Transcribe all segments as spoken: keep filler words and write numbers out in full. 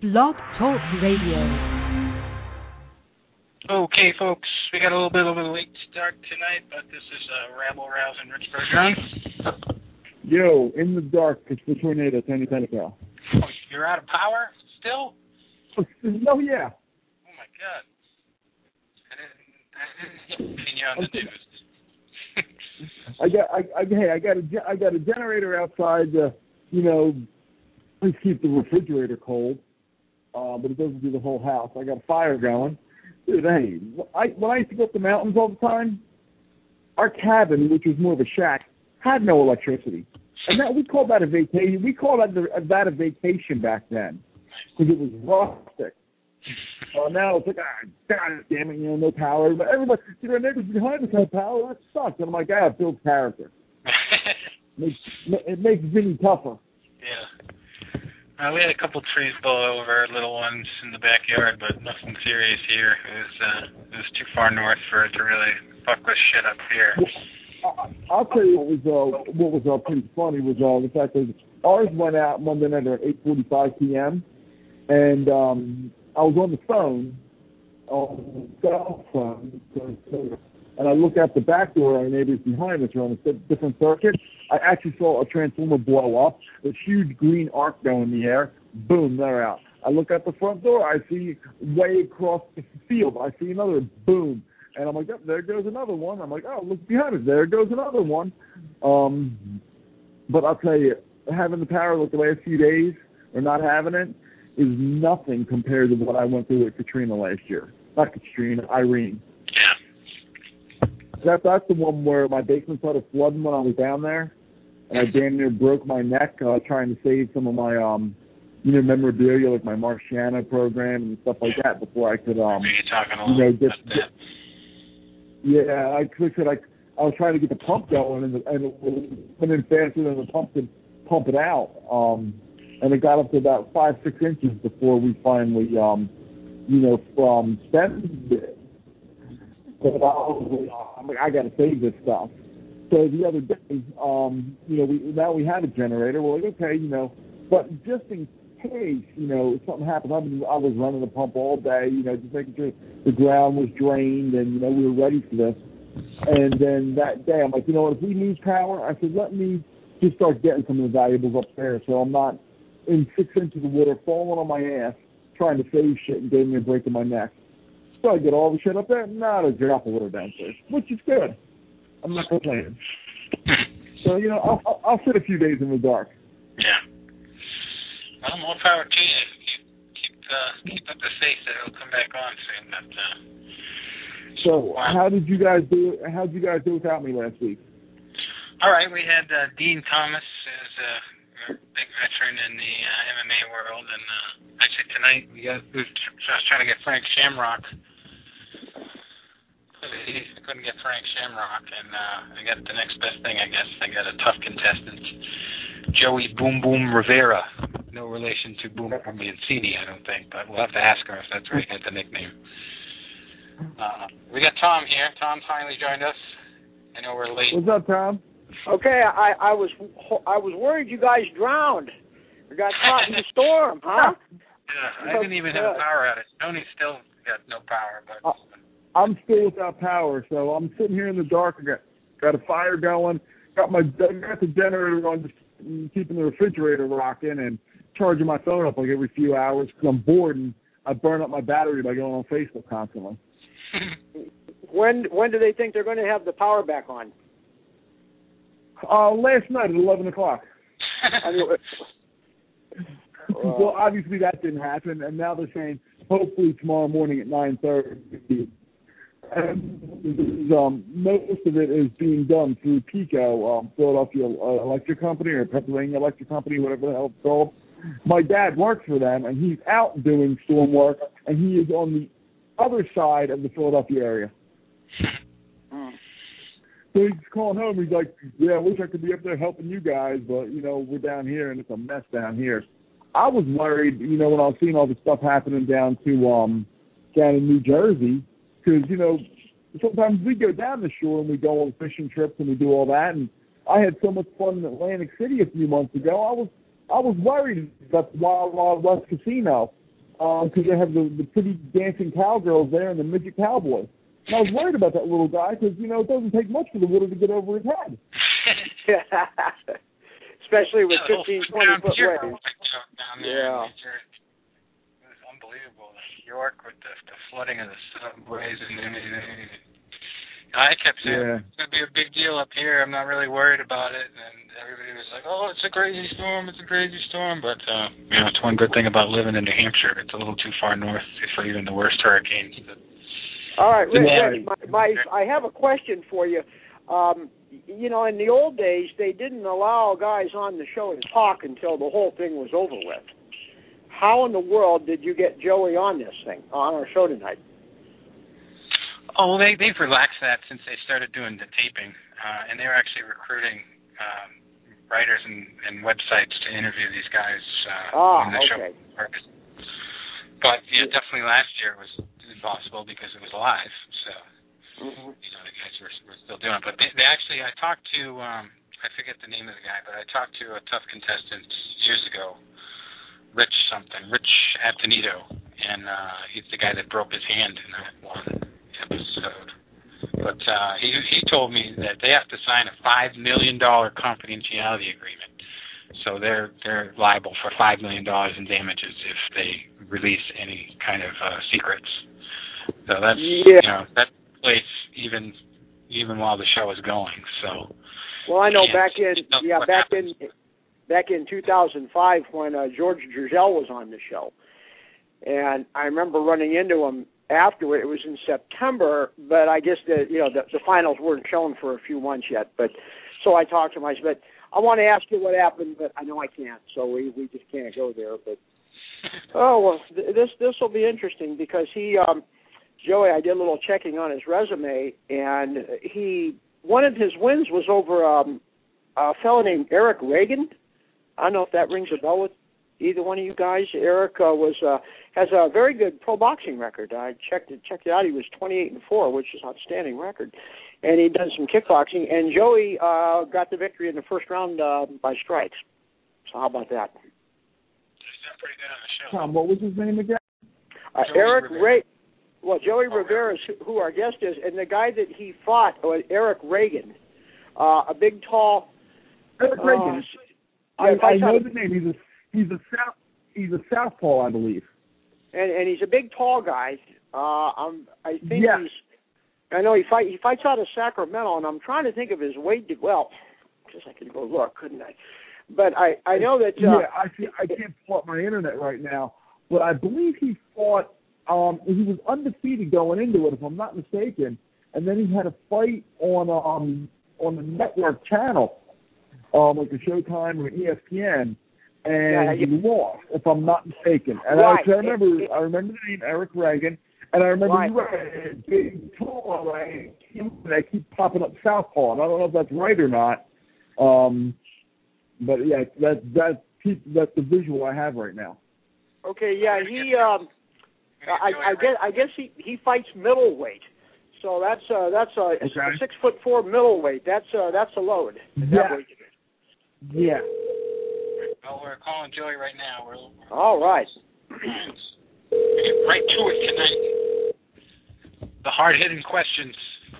Blog Talk Radio. Okay, folks, we got a little bit of a late start tonight, but this is uh, Rabble Rouse and Rich Bergeron. Yo, in the dark, it's the tornado, Tony Pentecost. Oh, you're out of power still? Oh, yeah. Oh, my God. I didn't, I didn't hear on the news. I got, I, I, hey, I got a, I got a generator outside to, you know, just keep the refrigerator cold, uh, but it doesn't do the whole house. I got a fire going. Dude, hey, I, when I used to go up the mountains all the time, our cabin, which was more of a shack, had no electricity. And that, we called that a vacation. We called that, the, that a vacation back then because it was rustic. Uh, now it's like, ah, God damn it, you know, no power. But everybody, you know, neighbors behind us have power. That sucks. And I'm like, ah, it builds character. it, makes, it makes Vinny tougher. Yeah. Uh, we had a couple trees blow over, little ones in the backyard, but nothing serious here. It was, uh, it was too far north for it to really fuck with shit up here. Well, I'll tell you what was uh, what was uh, pretty funny was uh, the fact that ours went out Monday night at eight forty-five p.m. and um, I was on the phone, on the cell phone, and I look out the back door. Our neighbors behind us are on a different circuit. I actually saw a transformer blow up, a huge green arc go in the air. Boom, they're out. I look out the front door. I see way across the field. I see another boom. And I'm like, oh, there goes another one. I'm like, oh, look behind us. There goes another one. Um, but I'll tell you, having the power like the last few days or not having it is nothing compared to what I went through with Katrina last year. Not Katrina, Irene. Yeah. That, that's the one where my basement started flooding when I was down there. And I damn near broke my neck uh, trying to save some of my, um, you know, memorabilia, like my Marciano program and stuff like that before I could, um, Are you talking a you know, little get, about that? Yeah, I said I, I was trying to get the pump going, and, the, and it went in faster than the pump could pump it out. Um, and it got up to about five, six inches before we finally, um, you know, from spent it. But I was I'm like, I got to save this stuff. So the other day, um, you know, we now we had a generator. We're like, okay, you know, but just in case, you know, something happens. I, mean, I was running the pump all day, you know, just making sure the ground was drained and, you know, we were ready for this. And then that day, I'm like, you know what, if we lose power, I said, let me just start getting some of the valuables up there so I'm not in six inches of water falling on my ass trying to save shit and getting me breaking my neck. So I get all the shit up there, not a drop of water downstairs, which is good. I'm not complaining. So, you know, I'll, I'll, I'll sit a few days in the dark. Yeah. Well, more power to you. Keep keep, uh, keep up the faith that it'll come back on soon. But, uh, so, wow. how did you guys do? How did you guys do without me last week? All right, we had uh, Dean Thomas, who's a big veteran in the uh, M M A world, and uh, actually tonight we got. We was I was trying to get Frank Shamrock. I couldn't get Frank Shamrock, and uh, I got the next best thing, I guess. I got a tough contestant, Joey Boom Boom Rivera. No relation to Boom Boom Mancini, I don't think, but we'll have to ask her if that's where he got the nickname. Uh, we got Tom here. Tom finally joined us. I know we're late. What's up, Tom? Okay, I, I was I was worried you guys drowned. You got caught in the storm, huh? Yeah, I didn't even have a power outage. Tony still got no power, but. Uh, I'm still without power, so I'm sitting here in the dark. I got got a fire going, got my got the generator on, just keeping the refrigerator rocking, and charging my phone up like every few hours because I'm bored and I burn up my battery by going on Facebook constantly. when when do they think they're going to have the power back on? Uh, last night at eleven o'clock. I mean, well, obviously that didn't happen, and now they're saying hopefully tomorrow morning at nine thirty. And um, most of it is being done through PECO, um, Philadelphia Electric Company, or Pennsylvania Electric Company, whatever the hell it's called. My dad works for them, and he's out doing storm work, and he is on the other side of the Philadelphia area. So he's calling home. He's like, yeah, I wish I could be up there helping you guys, but, you know, we're down here, and it's a mess down here. I was worried, you know, when I was seeing all the stuff happening down to um, down in New Jersey, because, you know, sometimes we go down the shore and we go on fishing trips and we do all that. And I had so much fun in Atlantic City a few months ago. I was I was worried about the Wild Wild West Casino. because they have the, the pretty dancing cowgirls there and the midget cowboy. And I was worried about that little guy because, you know, it doesn't take much for the water to get over his head. Especially with yeah, fifteen, twenty foot waves. Down there yeah. It was unbelievable. New York with the, the flooding of the subways. And, and, and, and I kept saying, yeah. It's going to be a big deal up here. I'm not really worried about it. And everybody was like, oh, it's a crazy storm. It's a crazy storm. But, uh, you know, it's one good thing about living in New Hampshire. It's a little too far north for even the worst hurricanes. But, all right, Rich, Rich my, my, I have a question for you. Um, you know, in the old days, they didn't allow guys on the show to talk until the whole thing was over with. How in the world did you get Joey on this thing, on our show tonight? Oh, they, they've relaxed that since they started doing the taping, uh, and they were actually recruiting um, writers and, and websites to interview these guys uh, ah, when the okay. show. But yeah, definitely last year was impossible because it was live, so mm-hmm. you know the guys were, were still doing it. But they, they actually, I talked to, um, I forget the name of the guy, but I talked to a tough contestant years ago, Rich something, Rich Antonito, and uh, he's the guy that broke his hand in that one episode. But uh, he he told me that they have to sign a five million dollar confidentiality agreement, so they're they're liable for five million dollars in damages if they release any kind of uh, secrets. So that's yeah. you know that place even even while the show is going. So well, I know back in yeah back happens. in back in two thousand five when uh, George Dragel was on the show, and I remember running into him afterward. It was in September, but I guess the you know the, the finals weren't shown for a few months yet. But so I talked to him. I said, I want to ask you what happened, but I know I can't, so we we just can't go there. But oh well, th- this this will be interesting because he. Um, Joey, I did a little checking on his resume, and he one of his wins was over um, a fellow named Eric Reagan. I don't know if that rings a bell with either one of you guys. Eric uh, was uh, has a very good pro boxing record. I checked it checked it out. He was twenty-eight and four, which is an outstanding record, and he'd done some kickboxing. And Joey uh, got the victory in the first round uh, by strikes. So how about that? He's done pretty good on the show. Tom, what was his name again? Uh, Eric Reagan. Well, Joey oh, Rivera is who our guest is, and the guy that he fought was Eric Reagan, uh, a big, tall. Eric uh, Reagan. I, yeah, I know the name. He's a he's a south he's a southpaw, I believe. And and he's a big, tall guy. Uh, I'm I think yeah. he's. I know he fight he fights out of Sacramento, and I'm trying to think of his weight. Well, I guess I could go look, couldn't I? But I I know that. Uh, yeah, I see, I can't pull up my internet right now, but I believe he fought. Um, he was undefeated going into it, if I'm not mistaken, and then he had a fight on um on the network channel, um, like a Showtime or an E S P N, and yeah, he you, lost, if I'm not mistaken. And right. I, I remember, it, it, I remember the name Eric Reagan, and I remember right. you were big, tall, right? They keep popping up southpaw, and I don't know if that's right or not. Um, but yeah, that that that's the visual I have right now. Okay, yeah, he. Um, I, I guess I guess he, he fights middleweight, so that's uh, that's a, okay. a six foot four middleweight. That's uh, that's a load. Yeah. Yeah. Well, we're calling Joey right now. We're, we're all right. We'll get right to it tonight. The hard hitting questions.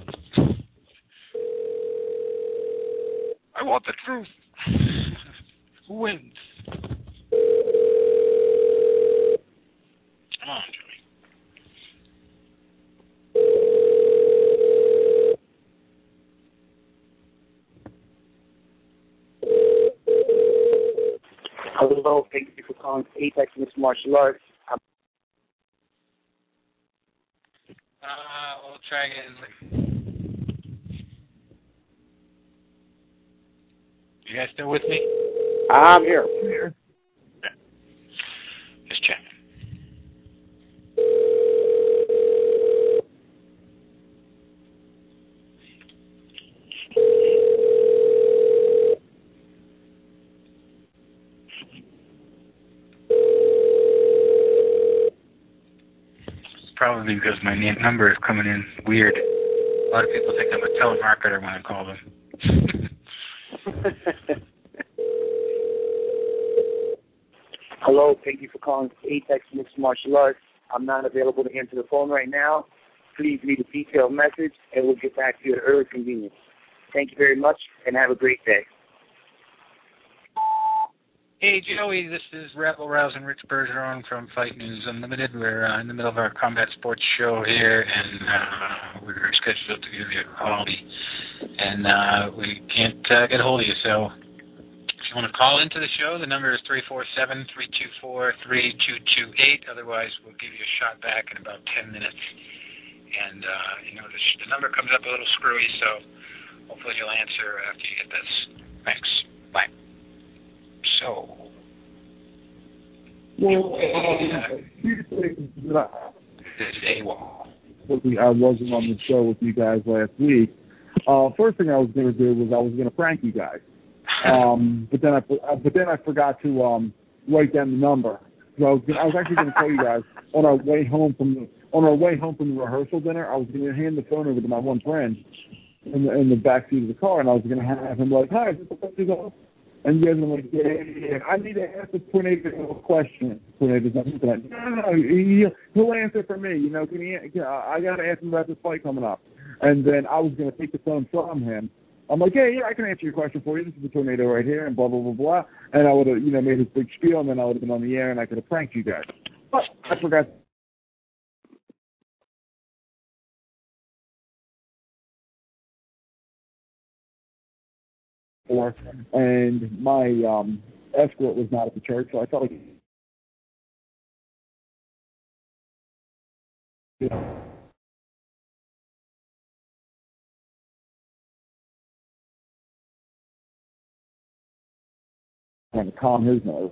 I want the truth. Who wins? Come on, Joey. Hello, thank you for calling Apex Mixed Martial Arts. Uh, we'll try again. You guys still with me? I'm here. I'm here. Okay. Just checking. Probably because my name, number is coming in weird. A lot of people think I'm a telemarketer when I call them. Hello, thank you for calling Apex Mixed Martial Arts. I'm not available to answer the phone right now. Please leave a detailed message, and we'll get back to you at early convenience. Thank you very much, and have a great day. Hey, Joey, this is Rebel Rousing Rich Bergeron from Fight News Unlimited. We're uh, in the middle of our combat sports show here, and uh, we're scheduled to give you a call, and uh, we can't uh, get a hold of you. So if you want to call into the show, the number is three four seven, three two four, three two two eight. Otherwise, we'll give you a shot back in about ten minutes. And, uh, you know, the, the number comes up a little screwy, so hopefully you'll answer after you get this. Thanks. Bye. So, well, uh, uh, this is AWOL. I wasn't on the show with you guys last week. Uh, first thing I was going to do was I was going to prank you guys, um, but then I but then I forgot to um, write down the number. So I was I was actually going to tell you guys on our way home from the on our way home from the rehearsal dinner. I was going to hand the phone over to my one friend in the in the back seat of the car, and I was going to have him like, "Hi, is this the place you go?" And you guys were like, yeah, yeah, yeah, I need to ask the tornado a question. Tornado's not that. No, no, no, he, he'll answer for me. You know, can he? Can, I got to ask him about this fight coming up. And then I was going to take the phone from him. I'm like, yeah, yeah, I can answer your question for you. This is the tornado right here, and blah, blah, blah, blah. And I would have, you know, made his big spiel, and then I would have been on the air, and I could have pranked you guys. But I forgot. And my um, escort was not at the church, so I felt like, you know, trying to calm his nerves.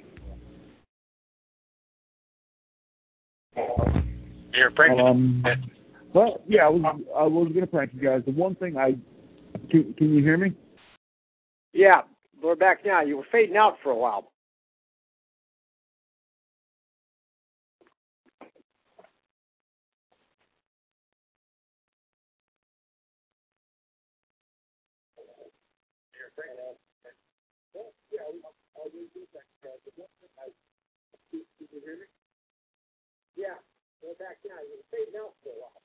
You're pranking. Um, well, yeah, I was I was going to prank you guys. The one thing I can, can you hear me? Yeah, we're back now. You were fading out for a while. Yeah, we're back now. You were fading out for a while.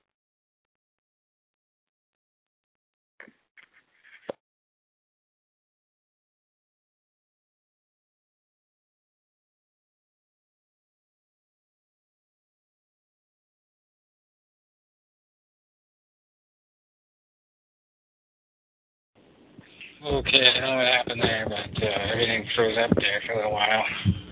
Okay, I don't know what happened there, but uh, everything froze up there for a little while.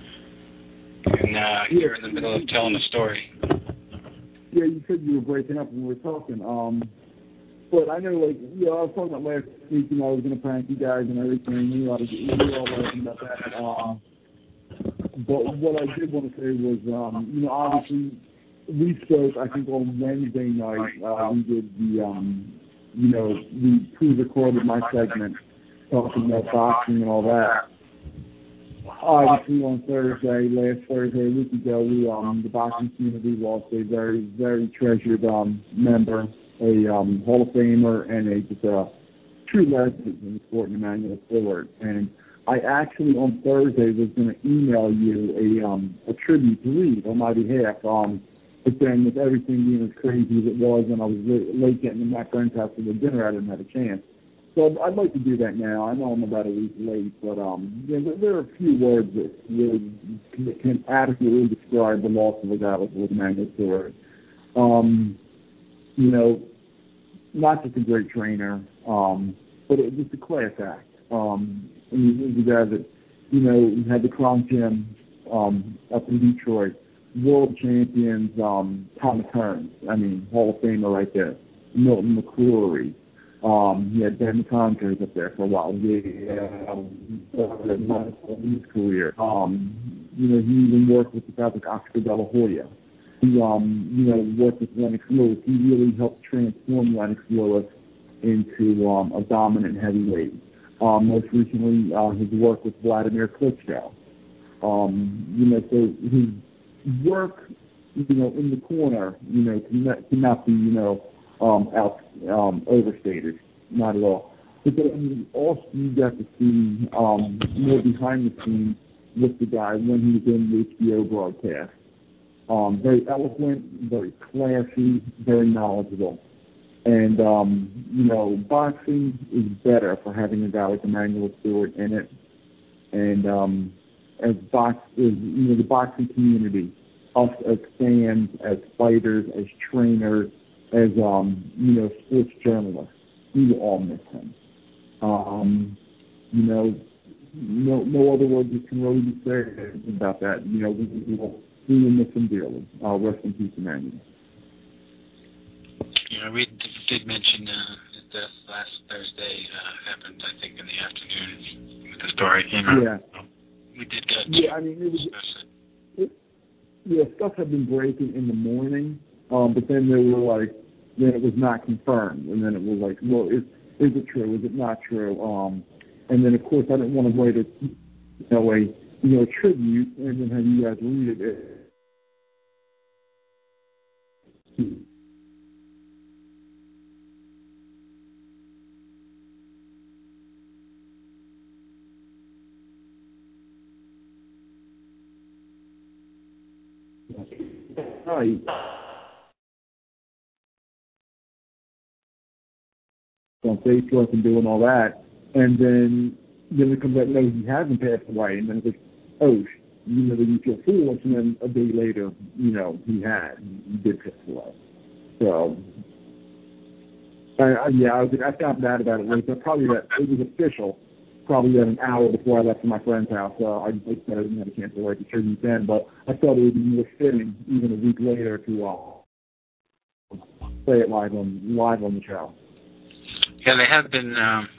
And uh, you're in the middle of telling a story. Yeah, you said you were breaking up when we were talking. Um, but I know, like, you know, I was talking about last week, you know, I was going to prank you guys and everything. You know, we were all laughing about that. Um, but what I did want to say was, um, you know, obviously, we spoke, I think, on Wednesday night. Uh, we did the, um, you know, we pre-recorded my segment talking about boxing and all that. Obviously, on Thursday, last Thursday, a week ago, we, um, the boxing community lost a very, very treasured um, member, a um, Hall of Famer, and a just a true legend in the sport, Emmanuel Stewart. And I actually, on Thursday, was going to email you a um, a tribute to read on my behalf. Um, but then, with everything being as crazy as it was, and I was late getting to my friend's house for the dinner, I didn't have a chance. So I'd like to do that now. I know I'm about a week late, but um, yeah, there are a few words that really can, can adequately describe the loss of a guy like Emmanuel Stewart. Um, you know, not just a great trainer, um, but it was a class act. Um, and he was a guy that, you know, had the Kronk Gym um, up in Detroit, world champions, um, Thomas Hearns, I mean, Hall of Famer right there, Milton McCrory. Um, he had Ben Conkers up there for a while. He had um, his career. Um, you know, he even worked with the guys like Oscar De La Hoya. He, um, you know, worked with Lennox Lewis. He really helped transform Lennox Lewis into um, a dominant heavyweight. Um, most recently, uh, his work with Vladimir Klitschko. Um, you know, so his work, you know, in the corner, you know, cannot, cannot be, you know, Um, out, um, overstated, not at all. But then also you got to see um, more behind the scenes with the guy when he was in the H B O broadcast. Um, very eloquent, very classy, very knowledgeable. And, um, you know, boxing is better for having a guy like Emanuel Stewart in it. And um, as box, is, you know, the boxing community, us as fans, as fighters, as trainers, as, um, you know, sports journalists, we will all miss him. Um, you know, no no other words can really be said about that. You know, we, we, will, we will miss him dearly. Uh, rest in peace, Emanuel. Yeah, we did, did mention uh, his death last Thursday. Uh, happened, I think, in the afternoon with the story came out. Yeah. We did get. Yeah, I mean, it was. It, yeah, stuff had been breaking in the morning, um, but then they were like, then it was not confirmed, and then it was like, well, is is it true? Is it not true? Um, and then of course I didn't want to write a, you know, a you know a tribute, and then have you guys read it. it Right. On Facebook and doing all that, and then then it comes out, no, he hasn't passed away, and then it's like, oh, you know, then you feel foolish, and then a day later, you know, he had, he did pass away. So, I, I, yeah, I, was, I found out about it later. Probably that it was official. Probably about an hour before I left to my friend's house. So I just said I didn't have a chance to write the tribute then, but I thought it would be more fitting, even a week later, to uh, say it live on live on the show. Yeah, they have been. Um,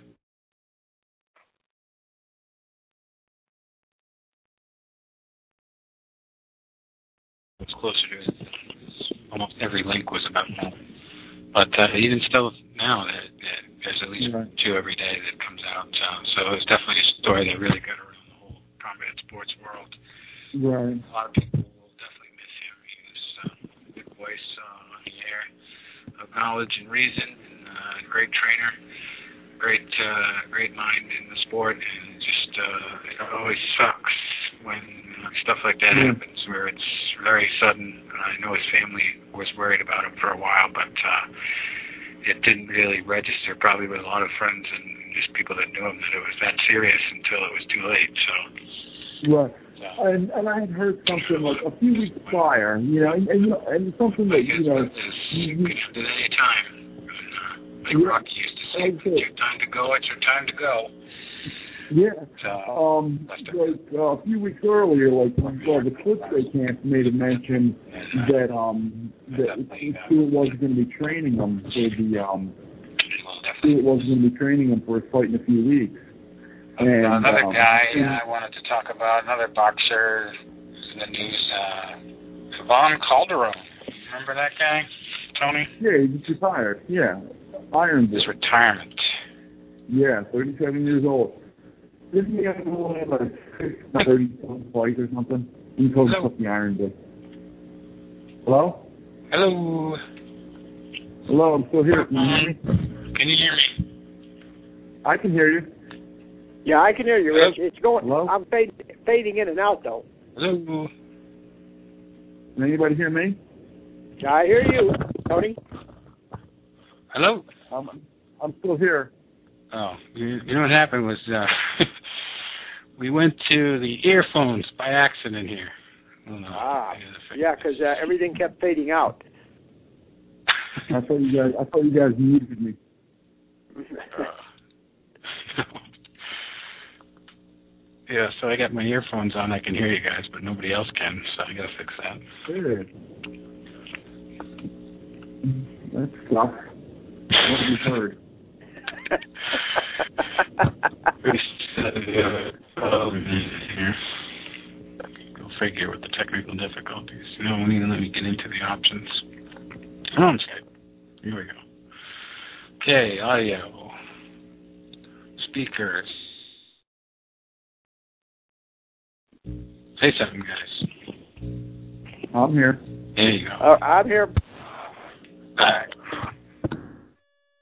it's closer to it. Almost every link was about that. But uh, even still now, that, that there's at least right. two every day that comes out. Uh, so it's definitely a story that really got around the whole combat sports world. Right. A lot of people will definitely miss him. He was uh, a good voice uh, on the air of knowledge and reason, and uh, a great trainer, great uh, great mind in the sport, and just uh, it always sucks when uh, stuff like that yeah. happens, where it's very sudden. I know his family was worried about him for a while, but uh, it didn't really register probably with a lot of friends and just people that knew him that it was that serious until it was too late. So, right. So. And, and I had heard something like a few weeks prior, you know, and, and, and something that, you know, you can do it any time. Uh, like yeah. Rocky used to say, it's your time to go, it's your time to go. Yeah. Um, like uh, a few weeks earlier, like well, the Klitschko camp made a mention that um that Stewart wasn't going to be training him for the um Stewart wasn't going to be training him for his fight in a few weeks. And another um, guy uh, I wanted to talk about, another boxer in the news, uh, Yvonne Calderon. Remember that guy, Tony? Yeah, he just retired. Yeah, Iron His retirement. Yeah, thirty-seven years old. Didn't he have like thirty fights or something? He told us the Iron Book. Hello? Hello. Hello, I'm still here. Can you hear me? Can you hear me? I can hear you. Yeah, I can hear you, Rich. Hello? It's going. Hello? I'm fade, fading in and out, though. Hello. Can anybody hear me? Yeah, I hear you, Tony. Hello. I'm, I'm still here. Oh, you, you know what happened was uh, we went to the earphones by accident here. I don't know. Ah, yeah, because uh, everything kept fading out. I thought you guys. I thought you guys muted me. uh, yeah, so I got my earphones on. I can hear you guys, but nobody else can. So I gotta fix that. Good. That sucks. What have you heard? Go figure with the technical difficulties. You know, won't even let me get into the options. I'm on Skype. Here we go. Okay, audio. Speakers. Say something, guys. I'm here. There you go. Uh, I'm here. All right.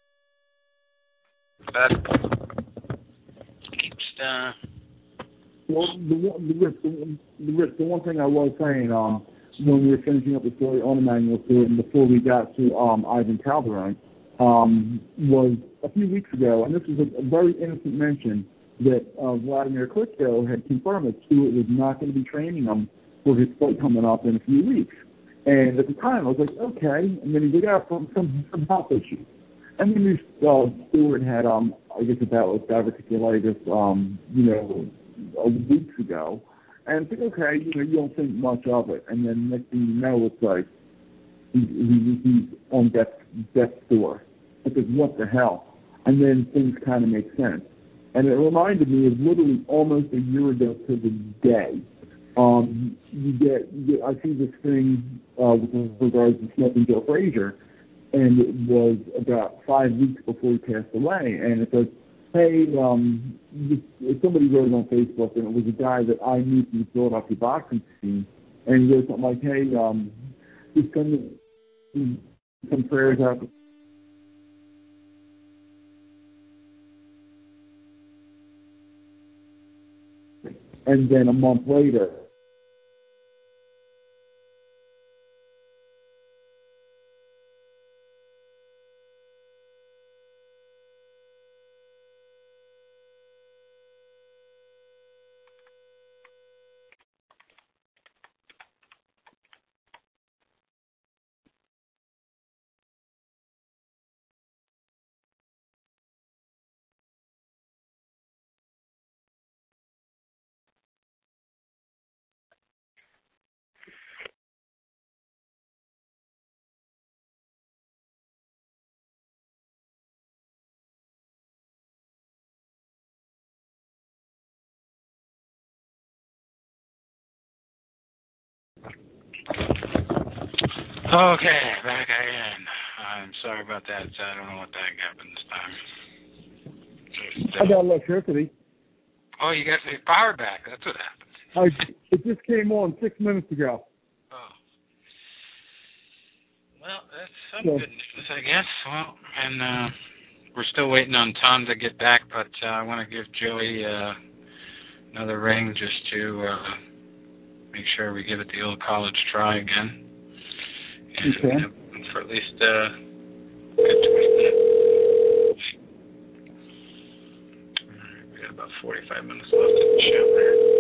That keeps uh Yeah, Well, the, one- the, Rich, the, one- the, Rich, the one thing I was saying, um, when we were finishing up the story on the manual story, and before we got to um, Ivan Calderon, um, was a few weeks ago, and this was a, a very innocent mention, that uh, Vladimir Klitschko had confirmed that Stewart was not going to be training him for his fight coming up in a few weeks. And at the time, I was like, okay. And then he got out from some, some health issues. And we knew uh, Stewart had, um, I guess, a battle with diverticulitis, um, you know, a weeks ago. And I think, okay, you know, you don't think much of it. And then next thing you know, it's like he, he, he's on death's, death's door. It's like, what the hell? And then things kind of make sense. And it reminded me of literally almost a year ago to the day. Um, you get, you get, I see this thing uh, with regards to Smith and Joe Frazier, and it was about five weeks before he passed away. And it says, hey, um, this, somebody wrote it on Facebook, and it was a guy that I knew from the Philadelphia boxing scene, and he wrote something like, hey, um, just send some prayers out. And then a month later, Okay, back again. I'm sorry about that. I don't know what the heck happened this time. Just, uh, I got electricity. Oh, you got the power back. That's what happened. I, it just came on six minutes ago. Oh. Well, that's some So, good news, I guess. Well, and uh, we're still waiting on Tom to get back, but uh, I want to give Joey uh, another ring just to uh, make sure we give it the old college try again. And okay. you know, for at least uh, twenty minutes. All right, we got about forty-five minutes left in the show there.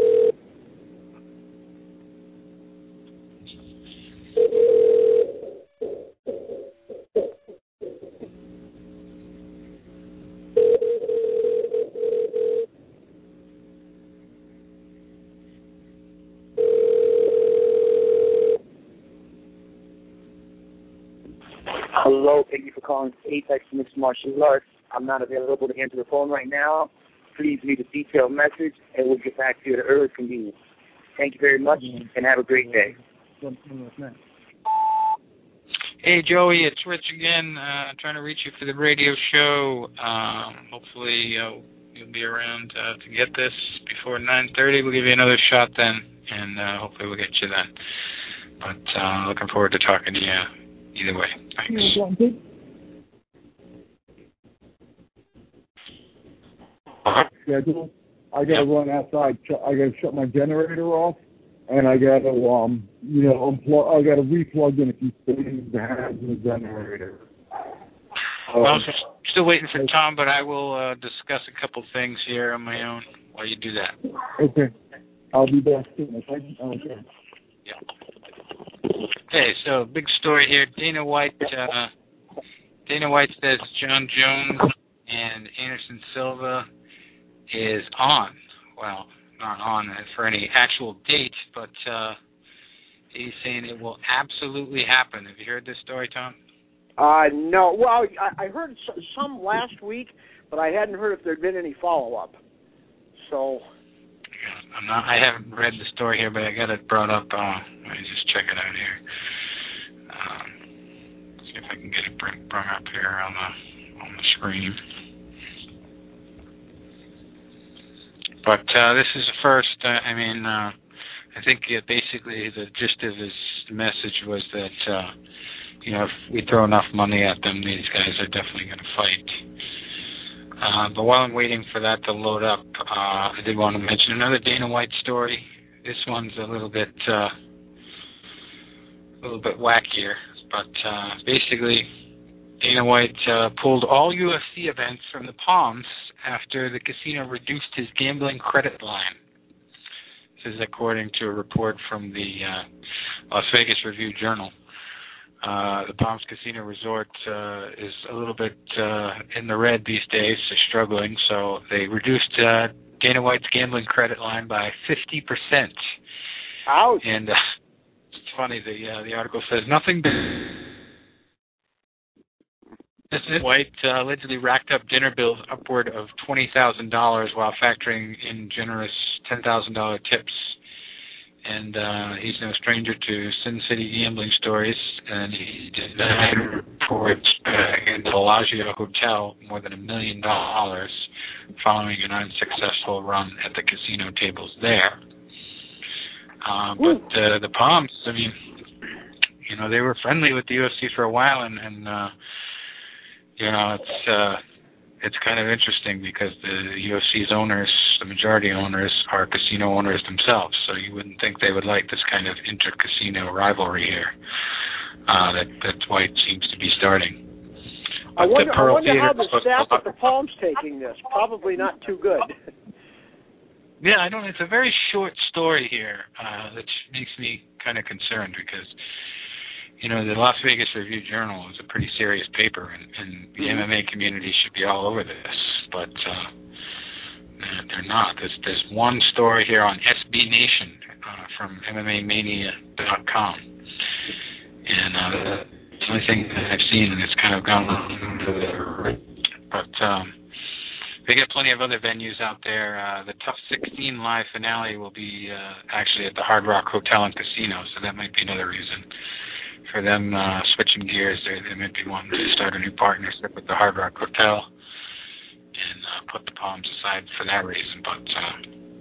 Hello, thank you for calling Apex Mixed Martial Arts. I'm not available to answer the phone right now. Please leave a detailed message, and we'll get back to you at the earliest convenience. Thank you very much, and have a great day. Hey, Joey, it's Rich again. Uh, trying to reach you for the radio show. Um, hopefully uh, you'll be around uh, to get this before nine thirty. We'll give you another shot then, and uh, hopefully we'll get you then. But uh, looking forward to talking to you either way. Thanks. Schedule. I got to run outside. I got to shut my generator off, and I got to, um, you know, unplug. I got to replug in a few things that has in the generator. Um, well, I'm still waiting for Tom, but I will uh, discuss a couple things here on my own while you do that. Okay, I'll be back soon. Okay. Okay. Yeah. Okay, so big story here. Dana White. Uh, Dana White says John Jones and Anderson Silva is on. Well, not on for any actual date, but uh, he's saying it will absolutely happen. Have you heard this story, Tom? Uh, no. Well, I, I heard some last week, but I hadn't heard if there'd been any follow-up. So. I'm not, I haven't read the story here, but I got it brought up. Uh, let me just check it out here. Um, see if I can get it brought up here on the on the screen. But uh, this is the first. Uh, I mean, uh, I think uh, basically the gist of his message was that uh, you know if we throw enough money at them, these guys are definitely going to fight. Uh, but while I'm waiting for that to load up, uh, I did want to mention another Dana White story. This one's a little bit, uh, a little bit wackier, but uh, basically, Dana White uh, pulled all U F C events from the Palms after the casino reduced his gambling credit line. This is according to a report from the uh, Las Vegas Review-Journal. Uh, the Palms Casino Resort uh, is a little bit uh, in the red these days, so struggling, so they reduced uh, Dana White's gambling credit line by fifty percent. Ouch. And uh, it's funny, the, uh, the article says, nothing but White uh, allegedly racked up dinner bills upward of twenty thousand dollars while factoring in generous ten thousand dollars tips. And uh, he's no stranger to Sin City gambling stories, and he denied reports uh, in the Bellagio Hotel more than a million dollars following an unsuccessful run at the casino tables there. Uh, but uh, the Palms, I mean, you know, they were friendly with the U F C for a while, and, and uh, you know, it's uh, it's kind of interesting because the U F C's owners, the majority owners, are casino owners themselves. So you wouldn't think they would like this kind of inter-casino rivalry here uh, that that White seems to be starting. I wonder, I wonder how the staff at the Palms taking this. Probably not too good. Yeah, I don't. It's a very short story here, uh, which makes me kind of concerned because, you know, the Las Vegas Review-Journal is a pretty serious paper, and, and the mm-hmm. M M A community should be all over this, but uh, they're not. There's, there's one story here on S B Nation uh, from M M A Mania dot com, and uh, the only thing that I've seen, and it's kind of gone under the, but um, they got plenty of other venues out there. Uh, the Tough sixteen live finale will be uh, actually at the Hard Rock Hotel and Casino, so that might be another reason for them uh, switching gears. They, they might be wanting to start a new partnership with the Hard Rock Hotel and uh, put the Palms aside for that reason. But uh,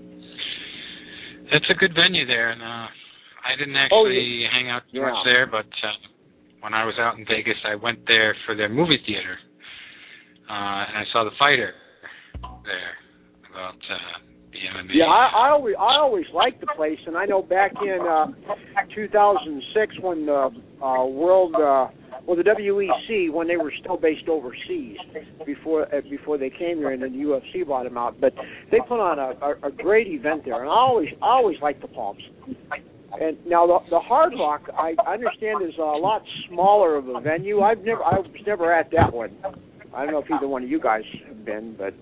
it's a good venue there, and uh, I didn't actually oh, yeah. hang out too yeah. much there, but uh, when I was out in Vegas, I went there for their movie theater, uh, and I saw The Fighter there about uh, the M M A. Yeah, I, I always I always liked the place, and I know back in uh, two thousand six when the uh, World uh, well the W E C, when they were still based overseas before uh, before they came here, and then the U F C bought them out. But they put on a, a, a great event there, and I always I always liked the Palms. And now the, the Hard Rock, I understand, is a lot smaller of a venue. I've never I was never at that one. I don't know if either one of you guys have been, but.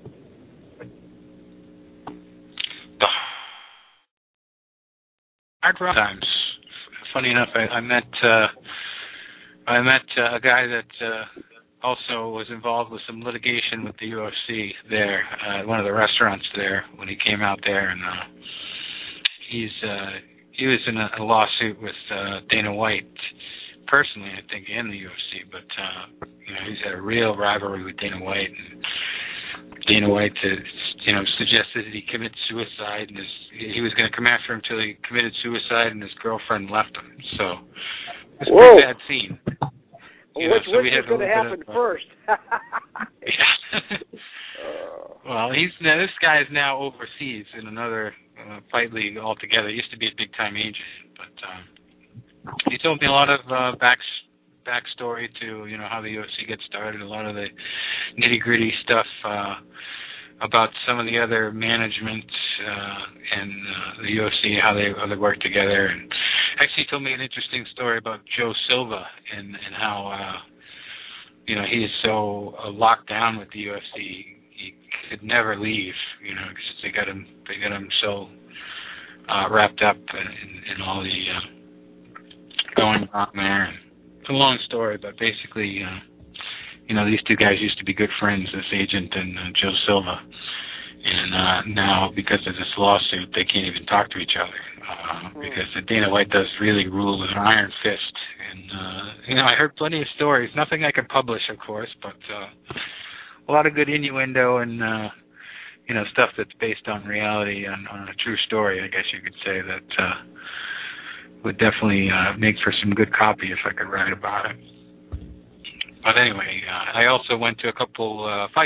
Hard Rock times. Funny enough, I, I met uh, I met uh, a guy that uh, also was involved with some litigation with the U F C there at uh, one of the restaurants there when he came out there, and uh, he's uh, he was in a, a lawsuit with uh, Dana White personally, I think, and the U F C, but uh, you know, he's had a real rivalry with Dana White, and Dana White, to, you know, suggested that he commit suicide, and his, he was going to come after him until he committed suicide, and his girlfriend left him. So it's a pretty bad scene. Well, which know, so which is going to happen of, first? Yeah. Well, he's now this guy is now overseas in another uh, fight league altogether. He used to be a big time agent, but um, he told me a lot of uh, back backstory to, you know, how the U F C gets started, a lot of the nitty gritty stuff uh, about some of the other management uh, and uh, the U F C, how they how they work together. And actually, he told me an interesting story about Joe Silva and and how uh, you know, he is so uh, locked down with the U F C. He could never leave, you know, because they got him they got him so uh, wrapped up in, in all the uh, going on there. And it's a long story, but basically, uh, you know, these two guys used to be good friends, this agent and uh, Joe Silva. And uh, now, because of this lawsuit, they can't even talk to each other uh, because Dana White does really rule with an iron fist. And, uh, you know, I heard plenty of stories, nothing I could publish, of course, but uh, a lot of good innuendo and, uh, you know, stuff that's based on reality, on, on a true story, I guess you could say, that uh, would definitely uh, make for some good copy if I could write about it. But anyway, uh, I also went to a couple uh, fights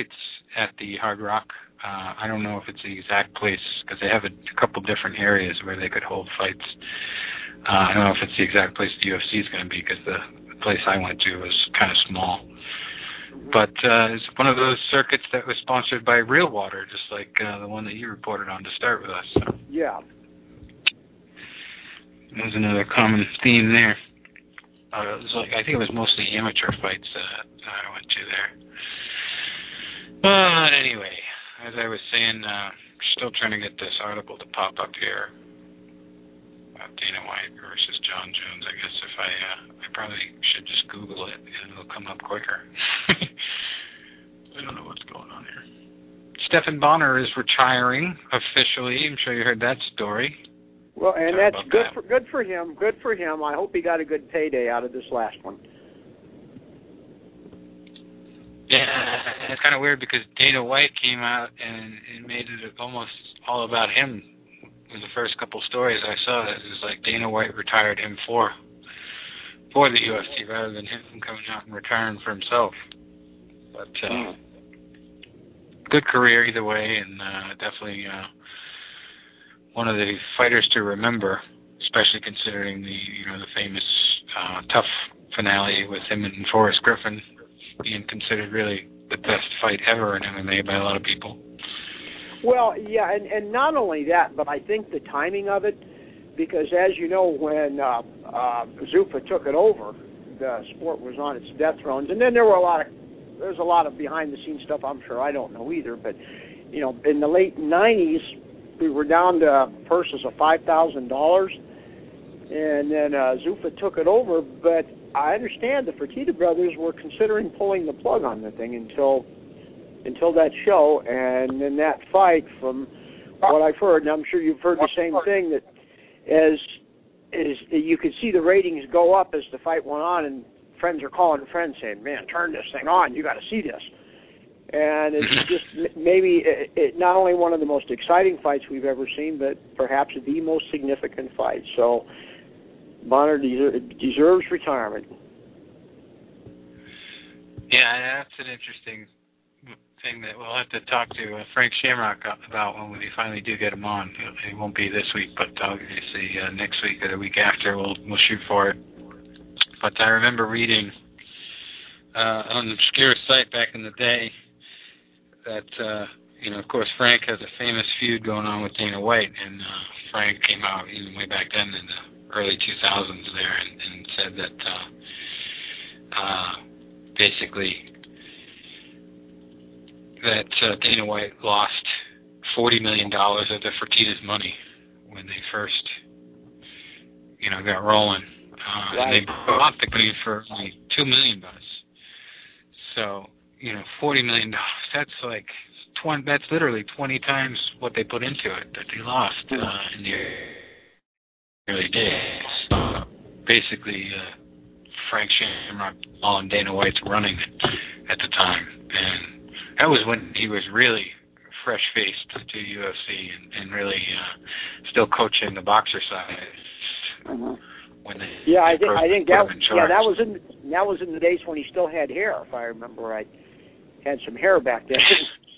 at the Hard Rock. Uh, I don't know if it's the exact place because they have a, a couple different areas where they could hold fights. Uh, I don't know if it's the exact place the U F C is going to be because the, the place I went to was kind of small. But uh, it's one of those circuits that was sponsored by Real Water, just like uh, the one that you reported on to start with us. So. Yeah. There's another common theme there. Uh, it was like I think it was mostly amateur fights uh, that I went to there. But anyway, as I was saying, uh, still trying to get this article to pop up here about Dana White versus Jon Jones. I guess if I, uh, I probably should just Google it and it'll come up quicker. I don't know what's going on here. Stephan Bonnar is retiring officially. I'm sure you heard that story. Well, and Sorry that's good that. for good for him. Good for him. I hope he got a good payday out of this last one. Yeah, it's kind of weird because Dana White came out and, and made it almost all about him. In the first couple stories I saw, it was like Dana White retired him for for the U F C rather than him coming out and retiring for himself. But uh, mm. good career either way, and uh, definitely uh, one of the fighters to remember, especially considering the you know the famous uh, tough finale with him and Forrest Griffin being considered really the best fight ever in M M A by a lot of people. Well, yeah, and, and not only that, but I think the timing of it, because as you know, when uh, uh, Zuffa took it over, the sport was on its death thrones, and then there were a lot of there's a lot of behind-the-scenes stuff I'm sure I don't know either, but you know, in the late nineties, we were down to purses of five thousand dollars, and then uh, Zuffa took it over, but I understand the Fertitta brothers were considering pulling the plug on the thing until until that show, and in that fight, from what I've heard, and I'm sure you've heard the same thing, that as as you could see the ratings go up as the fight went on, and friends are calling friends saying, "Man, turn this thing on! You got to see this." And it's just maybe it, it, not only one of the most exciting fights we've ever seen, but perhaps the most significant fight. So Bonnar deser- deserves retirement. Yeah, that's an interesting thing that we'll have to talk to uh, Frank Shamrock about when we finally do get him on. It won't be this week, but obviously uh, next week or the week after we'll we'll shoot for it. But I remember reading uh, on an obscure site back in the day that, uh, you know, of course, Frank has a famous feud going on with Dana White, and uh, Frank came out even way back then in the early two thousands there and, and said that uh, uh, basically that uh, Dana White lost forty million dollars of the Fertitta's money when they first, you know, got rolling. Uh, right. And they bought the company for only two million dollars. So, you know, forty million dollars, that's like, twenty, that's literally twenty times what they put into it that they lost uh, in the early days. Uh, basically, uh, Frank Shamrock on Dana White's running at the time. And that was when he was really fresh-faced to U F C and, and really uh, still coaching the boxer side. Mm-hmm. When they, yeah, they I think I think that yeah that was in that was in the days when he still had hair, if I remember right. Had some hair back then.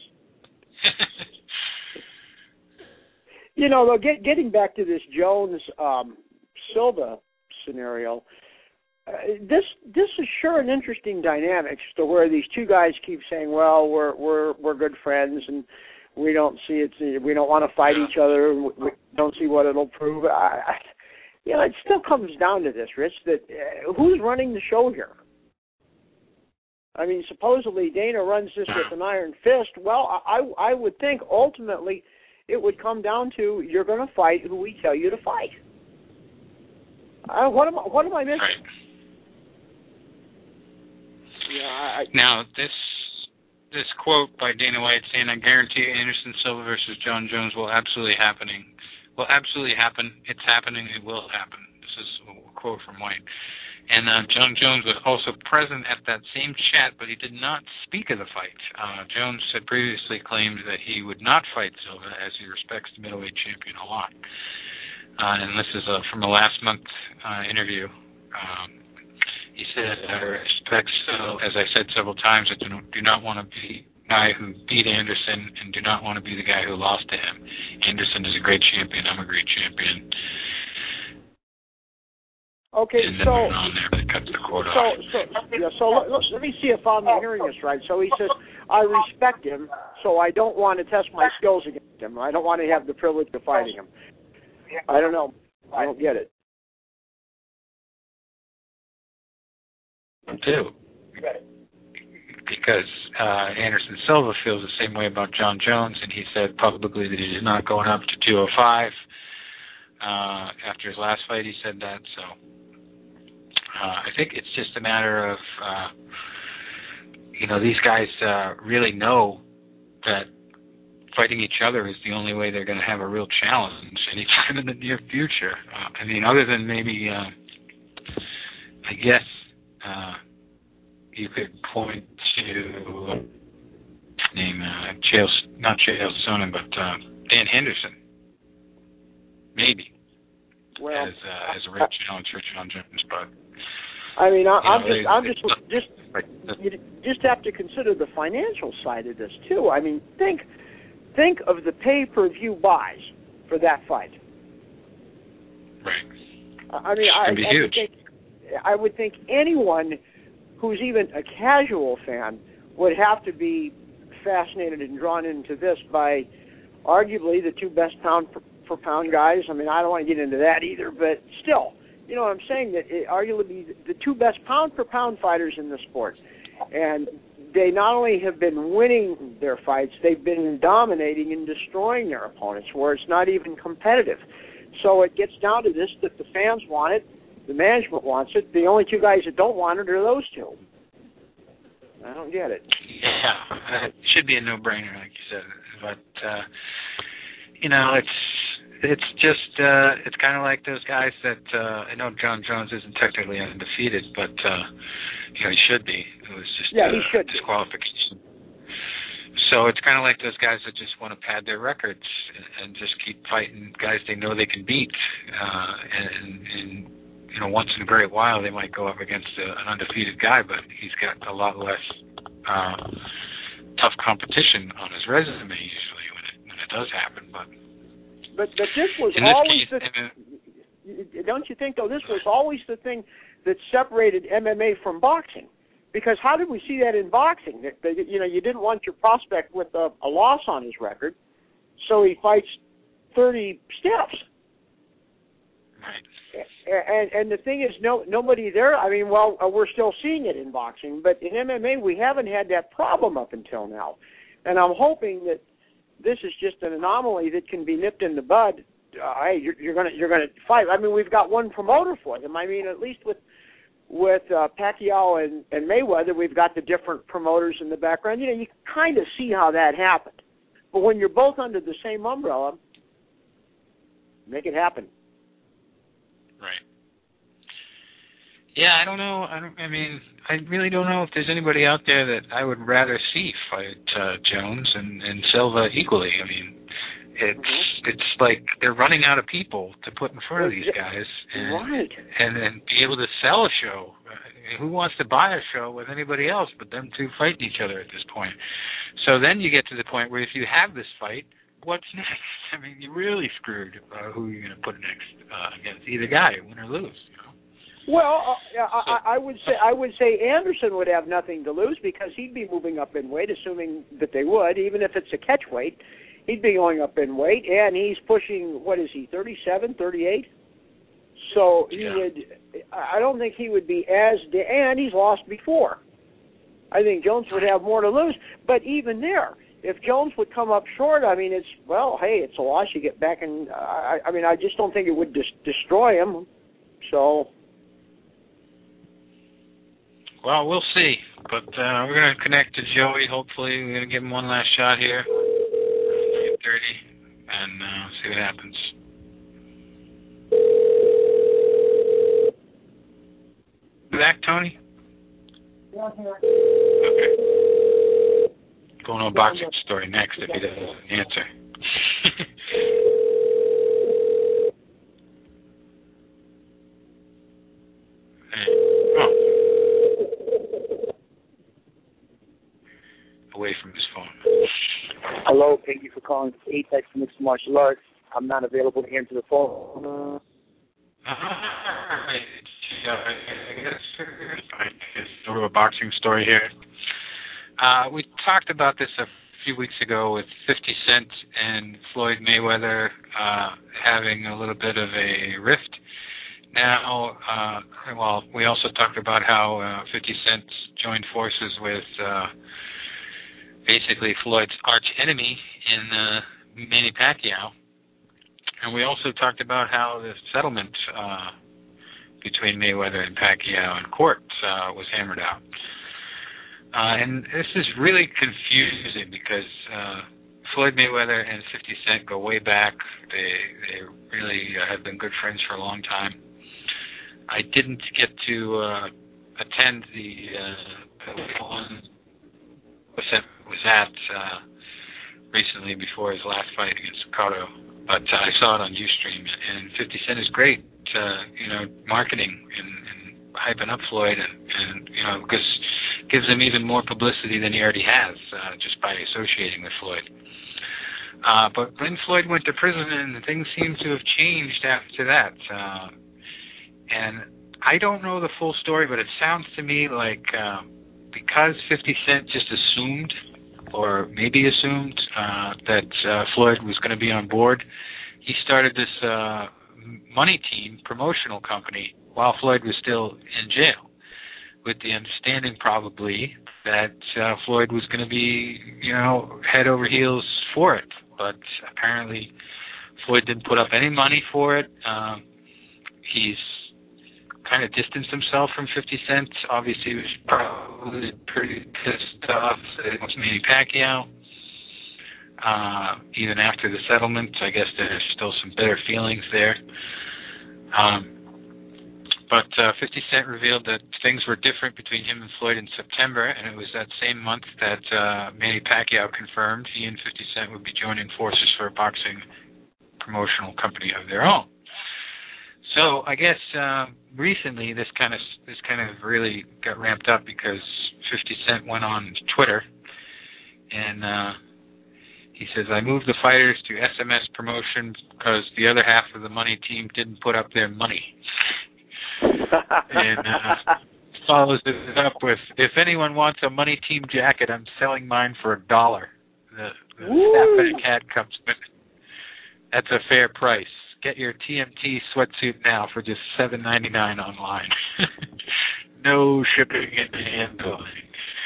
You know, though, get, getting back to this Jones um, Silva scenario, uh, this this is sure an interesting dynamic to where these two guys keep saying, "Well, we're we're we're good friends, and we don't see it. We don't want to fight each other. We don't see what it'll prove." I, I, you know, it still comes down to this, Rich. That uh, who's running the show here? I mean, supposedly Dana runs this with an iron fist. Well, I I would think ultimately it would come down to you're going to fight who we tell you to fight. Uh, what am I, what am I missing? Right. Yeah. I, now this this quote by Dana White saying, "I guarantee Anderson Silva versus Jon Jones will absolutely happening. Will absolutely happen. It's happening. It will happen." This is a quote from White. And uh, Jon Jones was also present at that same chat, but he did not speak of the fight. Uh, Jones had previously claimed that he would not fight Silva as he respects the middleweight champion a lot. Uh, and this is uh, from a last month uh, interview. Um, he said, "I respect Silva, as I said several times, I do not, do not want to be guy who beat Anderson and do not want to be the guy who lost to him. Anderson is a great champion. I'm a great champion. Okay, and then so on there that cuts the cord so off. so yeah, so let, let me see if I'm hearing this right. So he says, I respect him, so I don't want to test my skills against him. I don't want to have the privilege of fighting him. I don't know. I don't get it. Too. Because uh, Anderson Silva feels the same way about John Jones, and he said publicly that he's not going up to two oh five. Uh, after his last fight, he said that. So uh, I think it's just a matter of, uh, you know, these guys uh, really know that fighting each other is the only way they're going to have a real challenge anytime in the near future. Uh, I mean, other than maybe, uh, I guess, uh, you could point to name uh, Chael, not Chael Sonnen, but uh, Dan Henderson, maybe, well, as uh, as a real challenge for John Jones. But I mean, I, I'm know, just, they, I'm they, just, they, just, right. you just have to consider the financial side of this too. I mean, think, think of the pay-per-view buys for that fight. Right. I mean, It's I, gonna be I huge. would think, I would think anyone who's even a casual fan would have to be fascinated and drawn into this by arguably the two best pound for, for pound guys. I mean, I don't want to get into that either, but still, you know what I'm saying, that it, arguably the two best pound for pound fighters in the sport. And they not only have been winning their fights, they've been dominating and destroying their opponents where it's not even competitive. So it gets down to this, that the fans want it, the management wants it. The only two guys that don't want it are those two. I don't get it. Yeah, it should be a no-brainer, like you said. But uh, you know, it's it's just uh, it's kind of like those guys that uh, I know John Jones isn't technically undefeated, but uh, you know he should be. It was just yeah, uh, he should disqualification. So it's kind of like those guys that just want to pad their records and, and just keep fighting guys they know they can beat, uh, and, and you know, once in a great while they might go up against a, an undefeated guy, but he's got a lot less uh, tough competition on his resume usually when it when it does happen. But but, but this was in this always case, the. Don't you think though? This was always the thing that separated M M A from boxing. Because how did we see that in boxing? That, that, you know, you didn't want your prospect with a, a loss on his record, so he fights thirty steps. Right. And and the thing is, no nobody there. I mean, well, uh, we're still seeing it in boxing, but in M M A we haven't had that problem up until now. And I'm hoping that this is just an anomaly that can be nipped in the bud. Uh, hey, you're, you're gonna you're gonna fight. I mean, we've got one promoter for them. I mean, at least with. With uh, Pacquiao and, and Mayweather, we've got the different promoters in the background. You know, you kind of see how that happened. But when you're both under the same umbrella, make it happen. Right. Yeah, I don't know. I don't. I mean, I really don't know if there's anybody out there that I would rather see fight uh, Jones and, and Silva equally. I mean, it's mm-hmm. it's like they're running out of people to put in front of these guys, and right. and then be able to sell a show. Who wants to buy a show with anybody else but them two fighting each other at this point? So then you get to the point where if you have this fight, what's next? I mean, you're really screwed. Uh, who are you going to put next uh, against either guy, win or lose? You know? Well, uh, I, I would say I would say Anderson would have nothing to lose because he'd be moving up in weight, assuming that they would, even if it's a catch weight. He'd be going up in weight, and he's pushing, what is he, thirty-seven, thirty-eight? So he yeah. would, I don't think he would be as, and he's lost before. I think Jones would have more to lose. But even there, if Jones would come up short, I mean, it's, well, hey, it's a loss. You get back and, uh, I, I mean, I just don't think it would dis- destroy him. So. Well, we'll see. But uh, we're going to connect to Joey, hopefully. We're going to give him one last shot here. thirty, and uh, see what happens. Back, Tony? Okay. Going to a boxing story next if he doesn't answer. Oh. Away from his phone. Thank you for calling Apex Mixed Martial Arts. I'm not available to answer the phone. All right. Uh, I guess I guess go to a boxing story here. Uh, we talked about this a few weeks ago with fifty Cent and Floyd Mayweather uh, having a little bit of a rift. Now, uh, well, we also talked about how uh, fifty Cent joined forces with uh, basically Floyd's arch enemy in uh, Manny Pacquiao. And we also talked about how the settlement uh, between Mayweather and Pacquiao in court uh, was hammered out. Uh, and this is really confusing because uh, Floyd Mayweather and fifty Cent go way back. They they really uh, have been good friends for a long time. I didn't get to uh, attend the uh, one was at uh, recently before his last fight against Cotto, but uh, I saw it on Ustream. And fifty Cent is great, uh, you know, marketing and, and hyping up Floyd, and, and you know, because gives him even more publicity than he already has uh, just by associating with Floyd. Uh, but when Floyd went to prison, and things seem to have changed after that. Uh, and I don't know the full story, but it sounds to me like uh, because fifty Cent just assumed, or maybe assumed, uh, that uh, Floyd was going to be on board, he started this uh, money team promotional company while Floyd was still in jail, with the understanding probably that uh, Floyd was going to be, you know, head over heels for it. But apparently Floyd didn't put up any money for it. Um, he's kind of distanced himself from fifty Cent. Obviously, he was probably pretty pissed off against Manny Pacquiao. Uh, even after the settlement, I guess there's still some bitter feelings there. Um, But uh, fifty Cent revealed that things were different between him and Floyd in September, and it was that same month that uh, Manny Pacquiao confirmed he and fifty Cent would be joining forces for a boxing promotional company of their own. So I guess uh, recently this kind of this kind of really got ramped up because fifty Cent went on Twitter and uh, he says, "I moved the fighters to S M S Promotions because the other half of the money team didn't put up their money." And uh, follows it up with, "If anyone wants a money team jacket, I'm selling mine for a dollar. The, the snapback hat comes with it. That's a fair price. Get your T M T sweatsuit now for just seven ninety-nine online. No shipping and handling."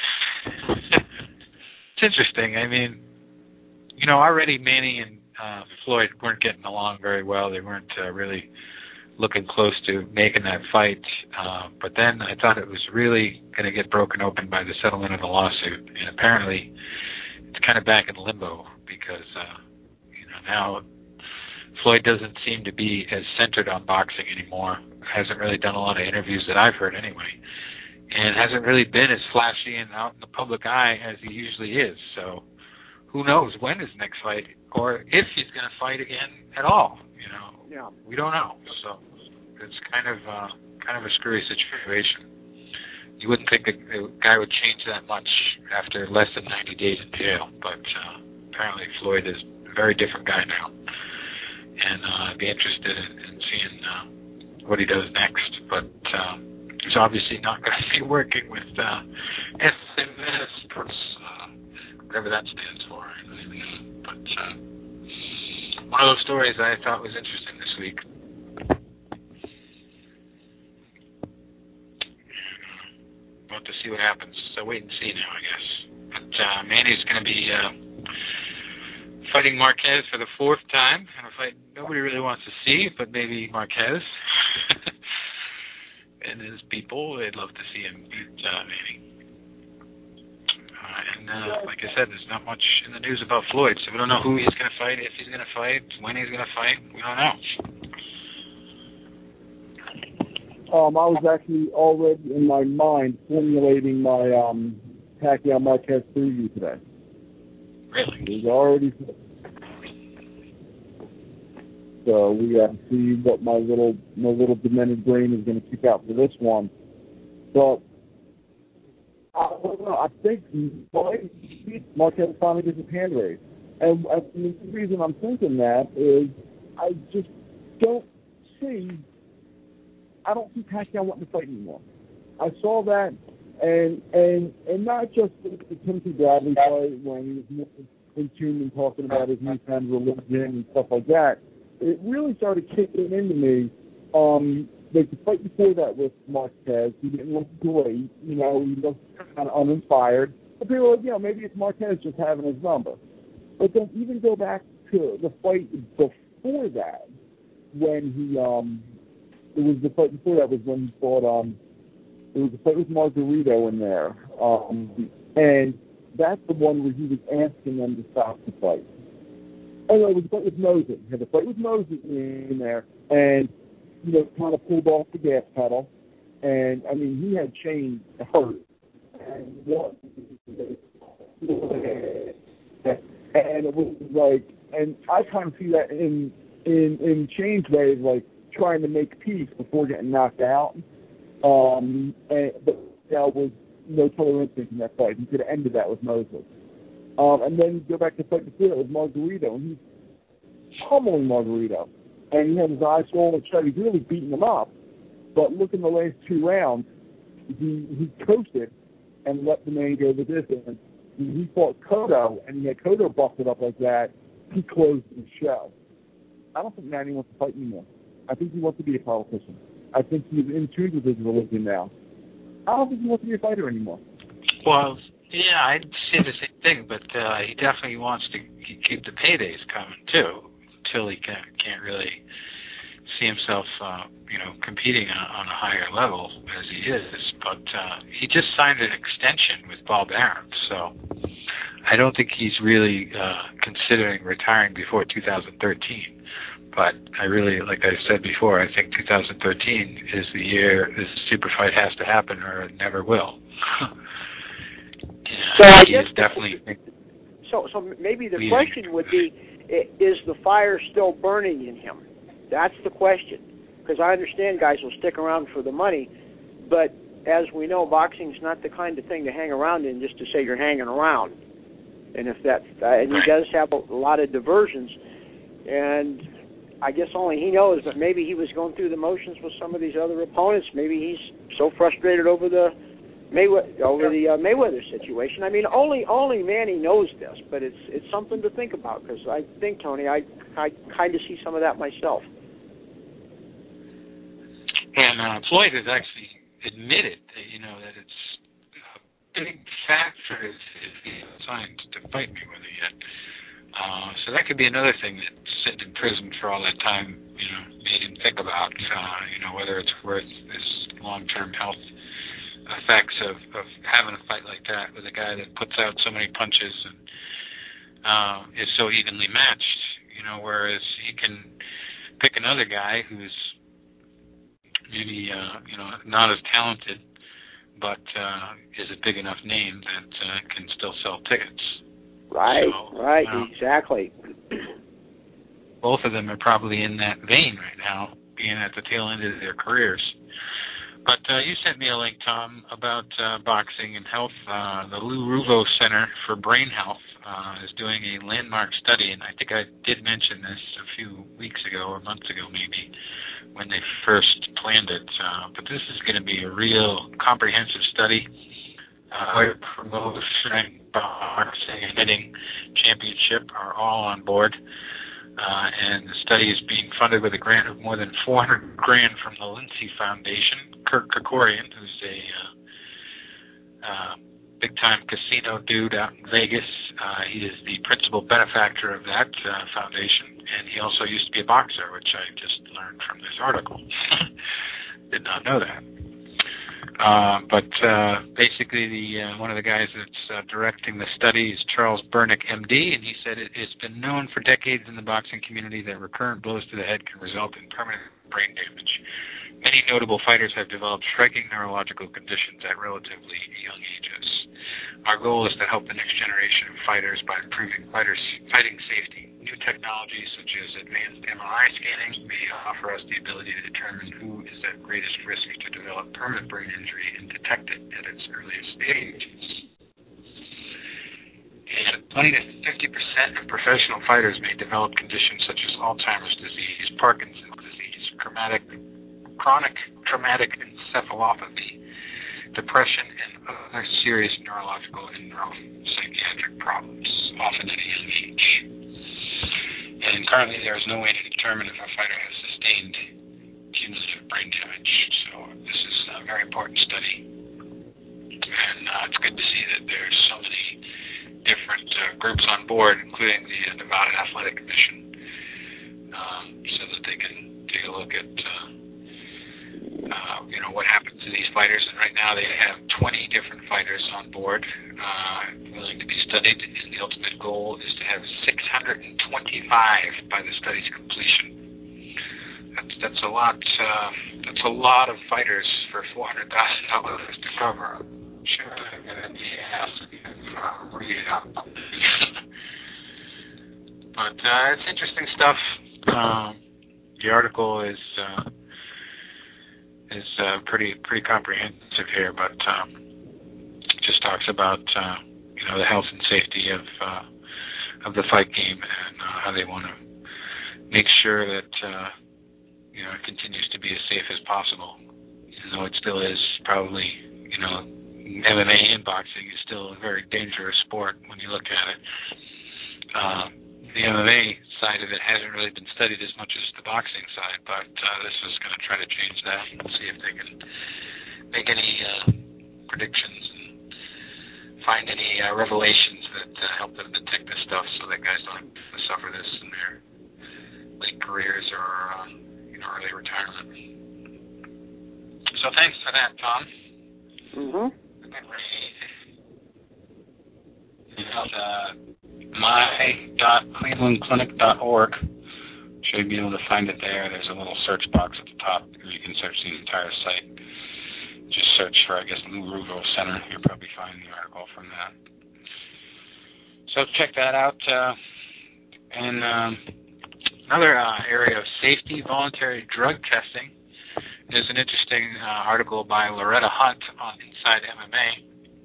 It's interesting. I mean, you know, already Manny and uh, Floyd weren't getting along very well. They weren't uh, really looking close to making that fight. Uh, but then I thought it was really going to get broken open by the settlement of the lawsuit. And apparently it's kind of back in limbo because, uh, you know, now Floyd doesn't seem to be as centered on boxing anymore. Hasn't really done a lot of interviews that I've heard anyway. And hasn't really been as flashy and out in the public eye as he usually is. So who knows when his next fight, or if he's going to fight again at all, you know. Yeah. We don't know. So it's kind of uh, kind of a screwy situation. You wouldn't think a, a guy would change that much after less than ninety days in jail, but uh, apparently Floyd is a very different guy now. And uh, I'd be interested in, in seeing uh, what he does next. But uh, he's obviously not going to be working with uh, S M S, uh, whatever that stands for. But uh, one of those stories I thought was interesting this week. About to see what happens. So wait and see now, I guess. But uh, Manny's going to be uh, fighting Marquez for the fourth time, and a fight nobody really wants to see, but maybe Marquez and his people, they'd love to see him beat uh, Manny. Uh, and uh, like I said, there's not much in the news about Floyd, so we don't know who he's going to fight, if he's going to fight, when he's going to fight. We don't know. Um, I was actually already in my mind formulating my um, Pacquiao Marquez preview today. Really? It was already. So we got to see what my little my little demented brain is going to kick out for this one. But I don't know. I think Marquez finally gets his hand raised, And, and the reason I'm thinking that is I just don't see, I don't see Pacquiao wanting to fight anymore. I saw that, and and and not just the, the Timothy Bradley fight when he was more in tune and talking about his newfound religion and stuff like that. It really started kicking into me. Um, like the fight before that with Marquez, he didn't look great. You know, he looked kind of uninspired. But people were like, you know, maybe it's Marquez just having his number. But then even go back to the fight before that, when he, um, it was the fight before that was when he fought, um, it was the fight with Margarito in there. Um, and that's the one where he was asking them to stop the fight. Oh, no, it was the fight with Moses. He had the fight with Moses in there, and, you know, kind of pulled off the gas pedal. And, I mean, he had Shane hurt. And what? And it was like, and I kind of see that in in in Shane's way, like trying to make peace before getting knocked out. Um, and but there was no total instinct in that fight. He could have ended that with Moses. Um, and then you go back to the fight before that with Margarito, and he's pummeling Margarito, and he had his eyes swollen shut. He's really beating him up. But look in the last two rounds, he he coasted and let the man go the distance. He fought Cotto, and he had Cotto busted up like that. He closed the show. I don't think Manny wants to fight anymore. I think he wants to be a politician. I think he's in tune with his religion now. I don't think he wants to be a fighter anymore. Well, yeah, I'd say the same thing, but uh, he definitely wants to keep the paydays coming, too, until he can, can't really see himself, uh, you know, competing on, on a higher level as he is. But uh, he just signed an extension with Bob Arum, so I don't think he's really uh, considering retiring before two thousand thirteen. But I really, like I said before, I think two thousand thirteen is the year this super fight has to happen, or it never will. yeah, so I he guess is definitely. So, so maybe the leading. question would be: is the fire still burning in him? That's the question. Because I understand guys will stick around for the money, but as we know, boxing's not the kind of thing to hang around in just to say you're hanging around. And if that, uh, and he does have a, a lot of diversions, and I guess only he knows. But maybe he was going through the motions with some of these other opponents. Maybe he's so frustrated over the Mayweather over the uh, Mayweather situation. I mean, only only Manny knows this, but it's it's something to think about. Because I think, Tony, I I kind of see some of that myself. And uh, Floyd has actually admitted that, you know, that it's a big factor is, is he signed to fight Mayweather yet. Uh, so that could be another thing that sitting in prison for all that time, you know, made him think about, uh, you know, whether it's worth this long-term health effects of, of having a fight like that with a guy that puts out so many punches and uh, is so evenly matched, you know, whereas he can pick another guy who's maybe, uh, you know, not as talented, but uh, is a big enough name that uh, can still sell tickets. Right, so, right, uh, exactly. Both of them are probably in that vein right now, being at the tail end of their careers. But uh, you sent me a link, Tom, about uh, boxing and health. Uh, the Lou Ruvo Center for Brain Health uh, is doing a landmark study, and I think I did mention this a few weeks ago or months ago maybe when they first planned it. Uh, but this is going to be a real comprehensive study. Uh, promotion, boxing, and hitting championship are all on board. Uh, and the study is being funded with a grant of more than four hundred grand from the Lindsay Foundation. Kirk Kerkorian, who's a uh, uh, big-time casino dude out in Vegas, uh, he is the principal benefactor of that uh, foundation, and he also used to be a boxer, which I just learned from this article. Did not know that. Uh, but uh, basically, the uh, one of the guys that's uh, directing the study is Charles Bernick, M D, and he said it, it's been known for decades in the boxing community that recurrent blows to the head can result in permanent brain damage. Many notable fighters have developed striking neurological conditions at relatively young ages. Our goal is to help the next generation of fighters by improving fighters' fighting safety. New technologies such as advanced M R I scanning may offer us the ability to determine who is at greatest risk to develop permanent brain injury and detect it at its earliest stage. And that twenty to fifty percent of professional fighters may develop conditions such as Alzheimer's disease, Parkinson's disease, traumatic, chronic traumatic encephalopathy, depression, and other serious neurological and neuropsychiatric problems, often at a young age. And currently there is no way to determine if a fighter has sustained cumulative brain damage. So this is a very important study. And uh, it's good to see that there's so many different uh, groups on board, including the uh, Nevada Athletic Commission, um, so that they can take a look at uh, uh, you know, what happens to these fighters. And right now they have twenty different fighters on board uh, willing to be studied, and the ultimate goal is to have six hundred twenty-five by the study's completion. That's that's a lot. Uh, that's a lot of fighters for four hundred thousand dollars to cover. I'm sure I'm going to be asked to uh, read it up. But uh, it's interesting stuff. Um, the article is uh, is uh, pretty pretty comprehensive here, but um, just talks about uh, you know, the health and safety of uh, of the fight game, and uh, how they want to make sure that uh, you know, it continues to be as safe as possible. Even though it still is probably, you know, M M A and boxing is still a very dangerous sport when you look at it. Um, the M M A side of it hasn't really been studied as much as the boxing side, but uh, this is going to try to change that and see if they can make any uh, predictions and find any uh, revelations that uh, help them detect this stuff, so that guys don't have to suffer this in their late careers or uh, you know, early retirement. So thanks for that, Tom. Mm-hmm. Uh, my dot cleveland clinic dot org. Should be able to find it there. There's a little search box at the top where you can search the entire site. Just search for, I guess, Lou Ruvo Center. You'll probably find the article from that. So check that out. Uh, and um, another uh, area of safety, voluntary drug testing. There's an interesting uh, article by Loretta Hunt on Inside M M A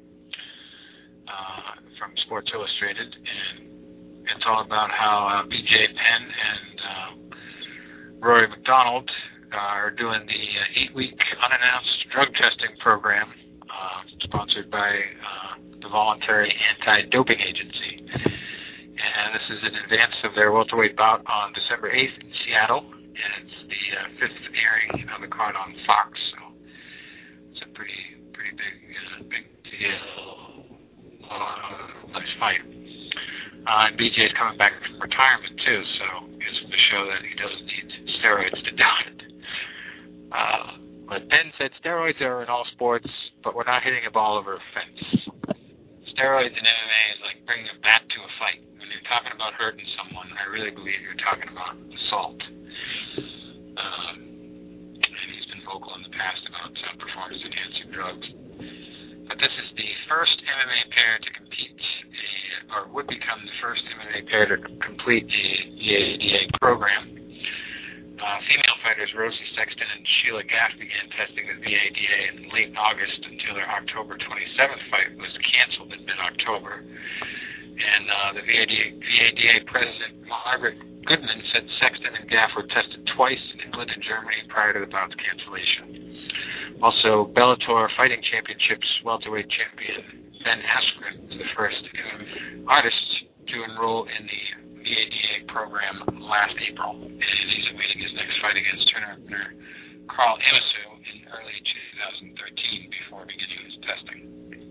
uh, from Sports Illustrated, and it's all about how uh, B J Penn and uh, Rory McDonald uh, are doing the uh, eight-week unannounced drug testing program uh, sponsored by uh, the Voluntary Anti-Doping Agency. And this is in advance of their welterweight bout on December eighth in Seattle. And it's the uh, fifth airing of the card on Fox, so it's a pretty, pretty big, uh, big deal. Uh, nice fight. Uh, and B J is coming back from retirement too, so it's to show that he doesn't need steroids to do it. Uh, but Ben said steroids are in all sports, but we're not hitting a ball over a fence. Steroids in M M A is like bringing a bat to a fight. When you're talking about hurting someone, I really believe you're talking about assault. Um, and he's been vocal in the past about uh, performance-enhancing drugs. But this is the first M M A pair to compete, a, or would become the first M M A pair to complete the V A D A program. Uh, female fighters Rosie Sexton and Sheila Gaff began testing the V A D A in late August until their October twenty-seventh fight was canceled in mid-October. And uh, the V A D A, V A D A president, Margaret Goodman, said Sexton and Gaff were tested twice in England and Germany prior to the bout's cancellation. Also, Bellator Fighting Championships welterweight champion Ben Askren was the first artist to enroll in the V A D A program last April, and he's awaiting his next fight against tournament Carl Amisu in early twenty thirteen before beginning his testing.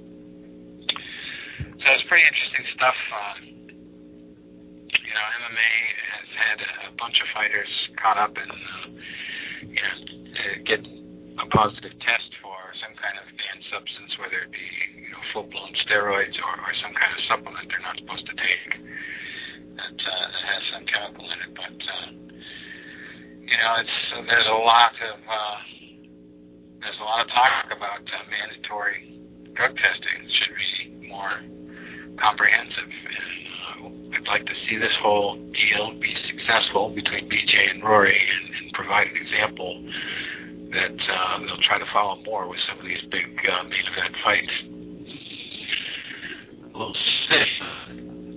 So it's pretty interesting stuff. Um, you know, M M A has had a bunch of fighters caught up in, uh, you know, to get a positive test for some kind of banned substance, whether it be, you know, full-blown steroids or, or some kind of supplement they're not supposed to take that, uh, that has some chemical in it. But uh, you know, it's uh, there's a lot of uh, there's a lot of talk about uh, mandatory drug testing. It should be more comprehensive, and uh, I'd like to see this whole deal be successful between B J and Rory, and, and provide an example that uh, they'll try to follow more with some of these big uh, main event fights. A little sick.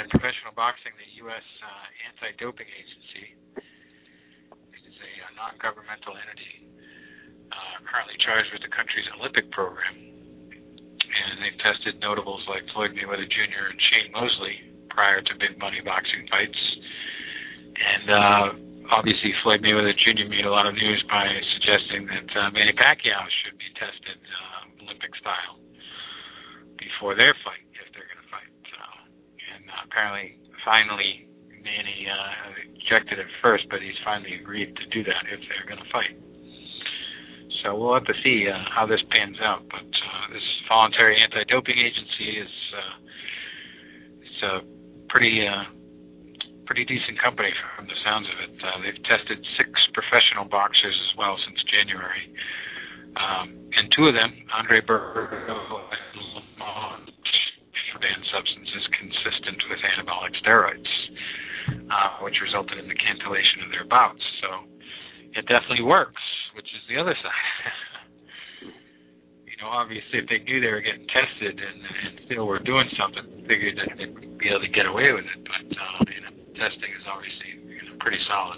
in professional boxing, the U S Uh, Anti-Doping Agency is a, a non-governmental entity uh, currently charged with the country's Olympic program. And they've tested notables like Floyd Mayweather Junior and Shane Mosley prior to big money boxing fights. And uh, obviously Floyd Mayweather Junior made a lot of news by suggesting that uh, Manny Pacquiao should be tested uh, Olympic style before their fight, if they're going to fight. Uh, and uh, apparently, finally, Manny uh, rejected it first, but he's finally agreed to do that if they're going to fight. So we'll have to see uh, how this pans out. But uh, this voluntary anti-doping agency is uh, it's a pretty uh, pretty decent company from the sounds of it. Uh, they've tested six professional boxers as well since January, um, and two of them, Andre Berto and Lamont, banned substances consistent with anabolic steroids, uh, which resulted in the cancellation of their bouts. So it definitely works, which is the other side. You know, obviously, if they knew they were getting tested and, and still were doing something, figured that they'd be able to get away with it. But uh, you know, testing is obviously you know, pretty solid.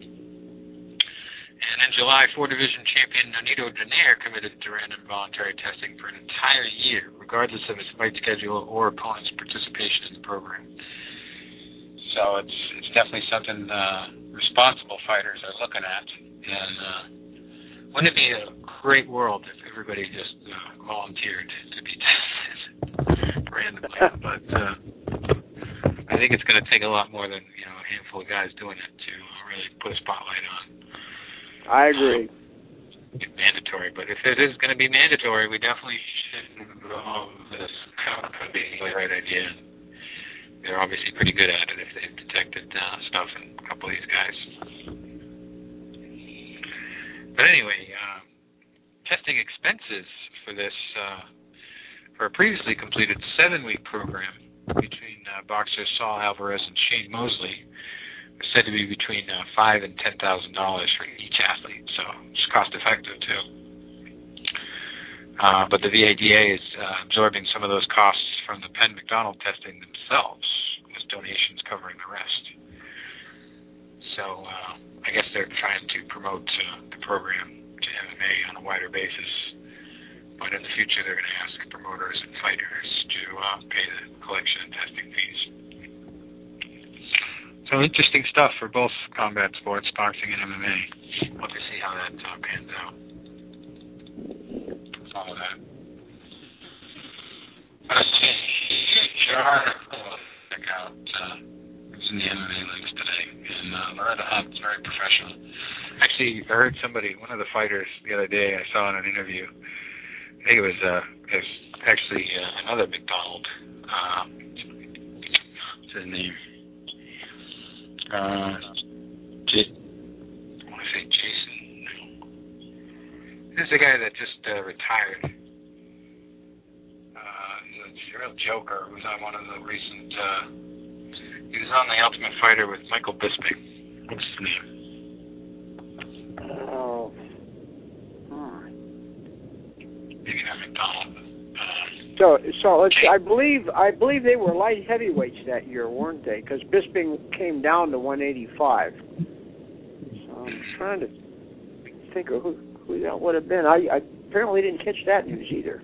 And in July, four-division champion Nonito Donaire committed to random voluntary testing for an entire year, regardless of his fight schedule or opponent's participation in the program. So it's it's definitely something uh, responsible fighters are looking at. And uh, wouldn't it be a great world if everybody just uh, volunteered to be tested randomly? But uh, I think it's going to take a lot more than you know a handful of guys doing it to really put a spotlight on. I agree. Um, mandatory, but if it is going to be mandatory, we definitely should involve this company. The right idea. They're obviously pretty good at it if they've detected uh, stuff in a couple of these guys. But anyway, uh, testing expenses for this, uh, for a previously completed seven-week program between uh, boxers Saul Alvarez and Shane Mosley was said to be between uh, five and ten thousand dollars for each athlete, so it's cost-effective too. Uh, but the V A D A is uh, absorbing some of those costs from the Penn McDonald testing themselves, with donations covering the rest. So uh, I guess they're trying to promote uh, the program to M M A on a wider basis. But in the future, they're going to ask promoters and fighters to uh, pay the collection and testing fees. So interesting stuff for both combat sports, boxing and M M A. We'll have to see how that uh, pans out. Follow that. Let's see. Check out. Uh, it's in the M M A links today. And uh, Loretta Hunt's very professional. Actually, I heard somebody, one of the fighters the other day, I saw in an interview. I think it was, uh, it was actually uh, another McDonald. Uh, what's his name? Uh, J- I want to say Jason. No. This is the guy that just uh, retired. Uh, he's a real joker. He was on one of the recent. Uh, he was on The Ultimate Fighter with Michael Bisping. What's his name? Oh. Maybe not McDonald. Uh, So, so let's see, I believe I believe they were light heavyweights that year, weren't they? Because Bisping came down to one eighty-five. So I'm trying to think of who, who that would have been. I, I apparently didn't catch that news either.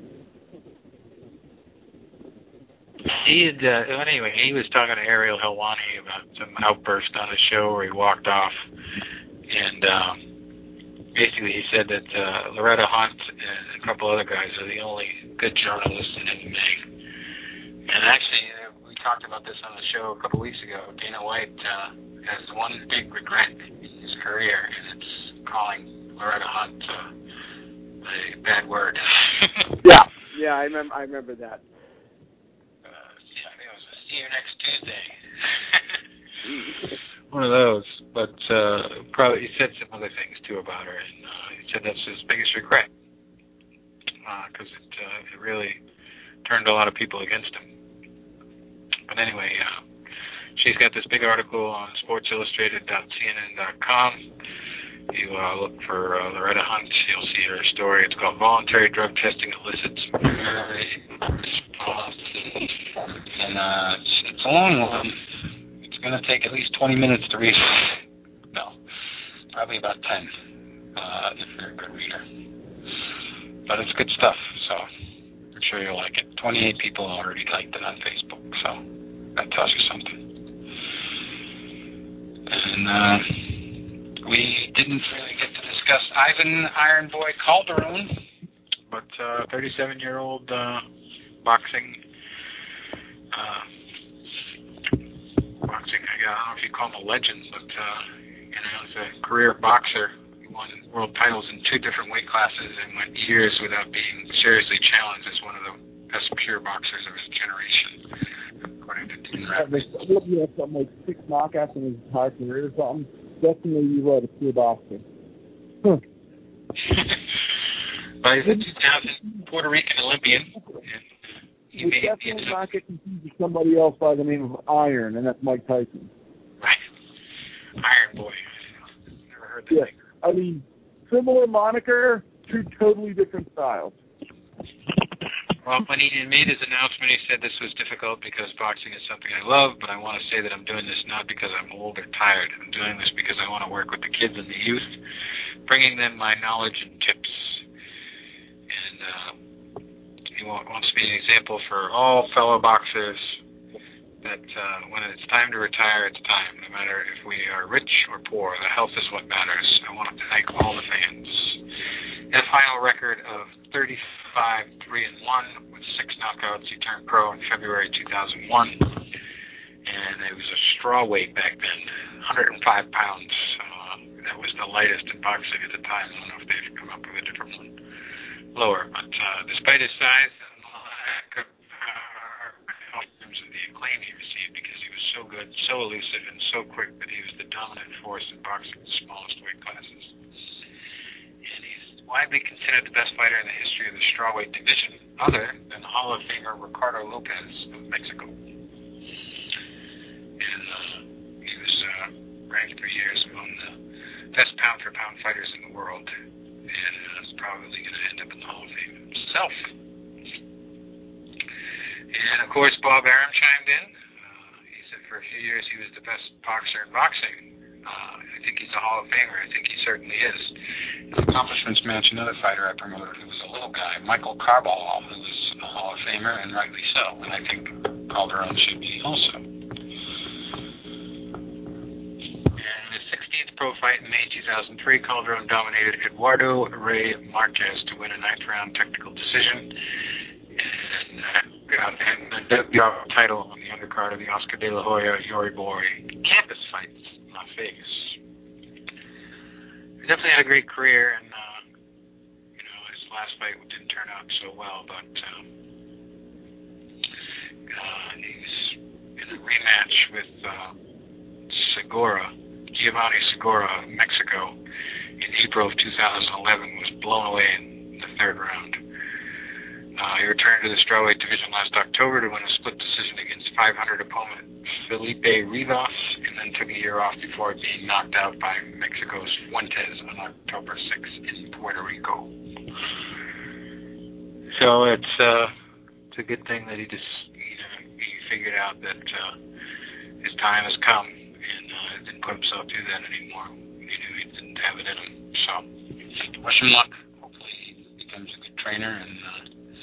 He had, uh, anyway, he was talking to Ariel Helwani about some outburst on a show where he walked off, and um, basically he said that uh, Loretta Hunt and a couple other guys are the only good journalists in M M A. And actually, uh, we talked about this on the show a couple weeks ago. Dana White uh, has one big regret in his career, and it's calling Loretta Hunt uh, a bad word. Yeah, yeah, I remember. I remember that. Uh, yeah, I think it was a see you next Tuesday. One of those, but uh, probably he said some other things too about her, and uh, he said that's his biggest regret because uh, it uh, it really turned a lot of people against him. But anyway, uh, she's got this big article on sports illustrated dot c n n dot com. You uh, look for uh, Loretta Hunt, you'll see her story. It's called "Voluntary Drug Testing Elicits Very Responses," and uh, it's, it's a long one. It's going to take at least twenty minutes to read. No, probably about ten, uh, if you're a good reader. But it's good stuff, so I'm sure you'll like it. twenty-eight people already liked it on Facebook, so that tells you something. And uh, we didn't really get to discuss Ivan Iron Boy Calderon, but uh, thirty-seven-year-old uh, boxing, uh, boxing, I don't know if you call him a legend, but uh, you know, he's a career boxer. He won world titles in two different weight classes and went years without being seriously challenged as one of the best pure boxers of his generation, according to Dean Radcliffe. Yeah, he had something like six knockouts in his entire career or something. Definitely, you wrote a pure boxer. Huh. But he's a two thousand Puerto Rican Olympian. He we made definitely not get confused with somebody else by the name of Iron, and that's Mike Tyson. Right. Iron Boy. Never heard that yeah. name. I mean, similar moniker, two totally different styles. Well, when he made his announcement, he said this was difficult because boxing is something I love, but I want to say that I'm doing this not because I'm old or tired. I'm doing this because I want to work with the kids and the youth, bringing them my knowledge and tips. And uh, he wants to be an example for all fellow boxers that uh, when it's time to retire, it's time. No matter if we are rich or poor, the health is what matters. I want to thank all the fans. A final record of thirty-five, three and one with six knockouts. He turned pro in February two thousand one, and it was a straw weight back then, one hundred five pounds. Uh, that was the lightest in boxing at the time. I don't know if they've come up with a different one, lower. But uh, despite his size and lack of power, in terms of the acclaim he received, because he was so good, so elusive, and so quick that he was the dominant force in boxing's smallest weight classes. Widely considered the best fighter in the history of the strawweight division, other than Hall of Famer Ricardo Lopez of Mexico. And uh, he was uh, ranked for years among the best pound-for-pound fighters in the world, and uh, is probably going to end up in the Hall of Fame himself. And, of course, Bob Arum chimed in. Uh, he said for a few years he was the best boxer in boxing. Uh, I think he's a Hall of Famer. I think he certainly is. His accomplishments match another fighter I promoted who was a little guy, Michael Carbajal, who was a Hall of Famer, and rightly so. And I think Calderon should be also. And in his sixteenth pro fight in May two thousand three, Calderon dominated Eduardo Rey Marquez to win a ninth-round technical decision and uh, got the title on the undercard of the Oscar De La Hoya Yori Boy campus fights in Las Vegas. He definitely had a great career, and uh, you know, his last fight didn't turn out so well, but um, uh, he's in a rematch with uh, Segura, Giovanni Segura of Mexico in April of two thousand eleven, was blown away in the third round. Uh, he returned to the strawweight division last October to win a split decision against five hundred opponent Felipe Rivas, and then took a year off before being knocked out by Mexico's Fuentes on October sixth in Puerto Rico. So it's uh, it's a good thing that he just you know he figured out that uh, his time has come, and uh, didn't put himself through that anymore. He knew he didn't have it in him. So wish him luck. Hopefully he becomes a good trainer and. Uh,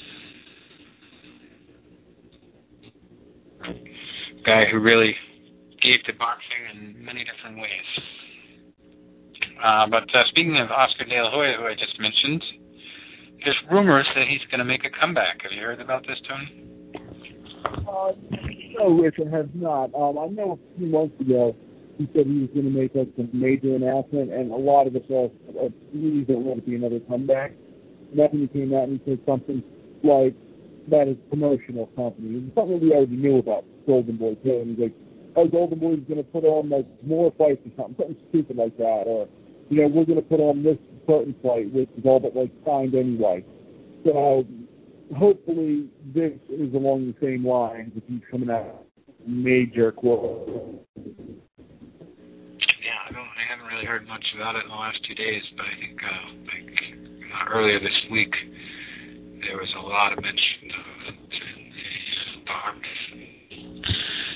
guy who really gave to boxing in many different ways. Uh, but uh, speaking of Oscar De La Hoya, who I just mentioned, there's rumors that he's going to make a comeback. Have you heard about this, Tony? Uh, no, Richard has not. Um, I know a few months ago he said he was going to make like, a major announcement, and a lot of us all uh, believe there won't be another comeback. And that's when he came out and he said something like, that is promotional company. It's something we already knew about Golden Boy too. And he's like, oh, Golden Boy's going to put on like more fights or something, something stupid like that. Or, you know, we're going to put on this certain fight, which is all but like signed anyway. So hopefully this is along the same lines if he's coming out major quote. Yeah, I don't. I haven't really heard much about it in the last two days, but I think uh, like uh, earlier this week. There was a lot of mention of it in the box.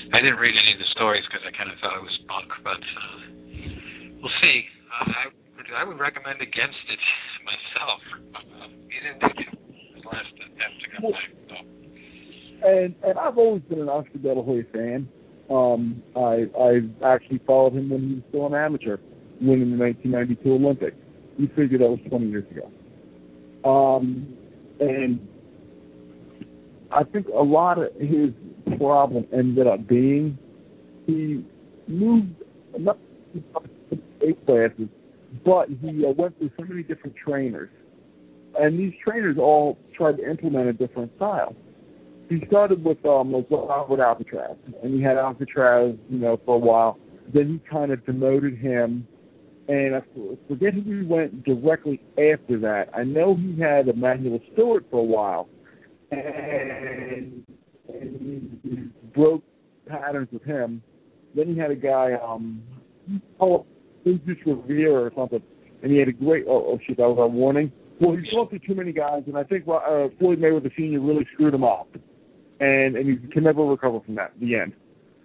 I didn't read any of the stories because I kind of thought it was bunk, but uh, we'll see. Uh, I, would, I would recommend against it myself. Uh, he didn't do his last attempt to come back. So. And and I've always been an Oscar De La Hoya fan. Um, I I actually followed him when he was still an amateur, winning the nineteen ninety-two Olympics. You figure that was twenty years ago. Um, and I think a lot of his problem ended up being he moved enough eight classes, but he uh, went through so many different trainers, and these trainers all tried to implement a different style. He started with um, like Robert Alcatraz, and he had Alcatraz, you know, for a while. Then he kind of demoted him, and I forget who he went directly after that. I know he had Emanuel Stewart for a while, and, and he, he broke patterns with him. Then he had a guy, um, oh, Lucas Rivera or something, and he had a great. Oh, oh shit, that was our warning. Well, he's gone through too many guys, and I think uh, Floyd Mayweather Senior really screwed him up. And, and he can never recover from that. The end.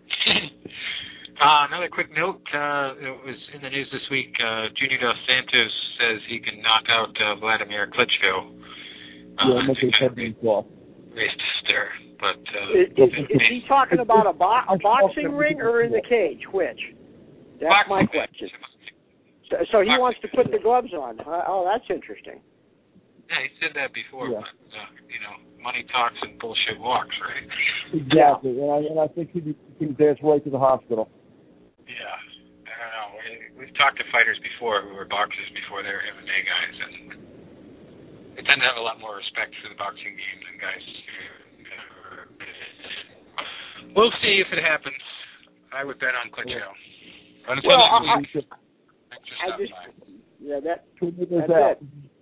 uh, another quick note. Uh, it was in the news this week. Uh, Junior Dos Santos says he can knock out uh, Vladimir Klitschko. Uh, yeah, make it a well. Raised to stir. But, uh, is, is, is he talking about a, bo- a boxing ring or in the cage? Which? That's boxing my question. So, so he wants to put the gloves on. Uh, oh, that's interesting. Yeah, he said that before, yeah. but, uh, you know, money talks and bullshit walks, right? Exactly, and I, and I think he can dance right to the hospital. Yeah, I don't know. We, we've talked to fighters before who were boxers before they were M M A guys, and they tend to have a lot more respect for the boxing game than guys who never. We'll see if it happens. I would bet on Klitschko. Well, I, I, I just, yeah, that, that's it.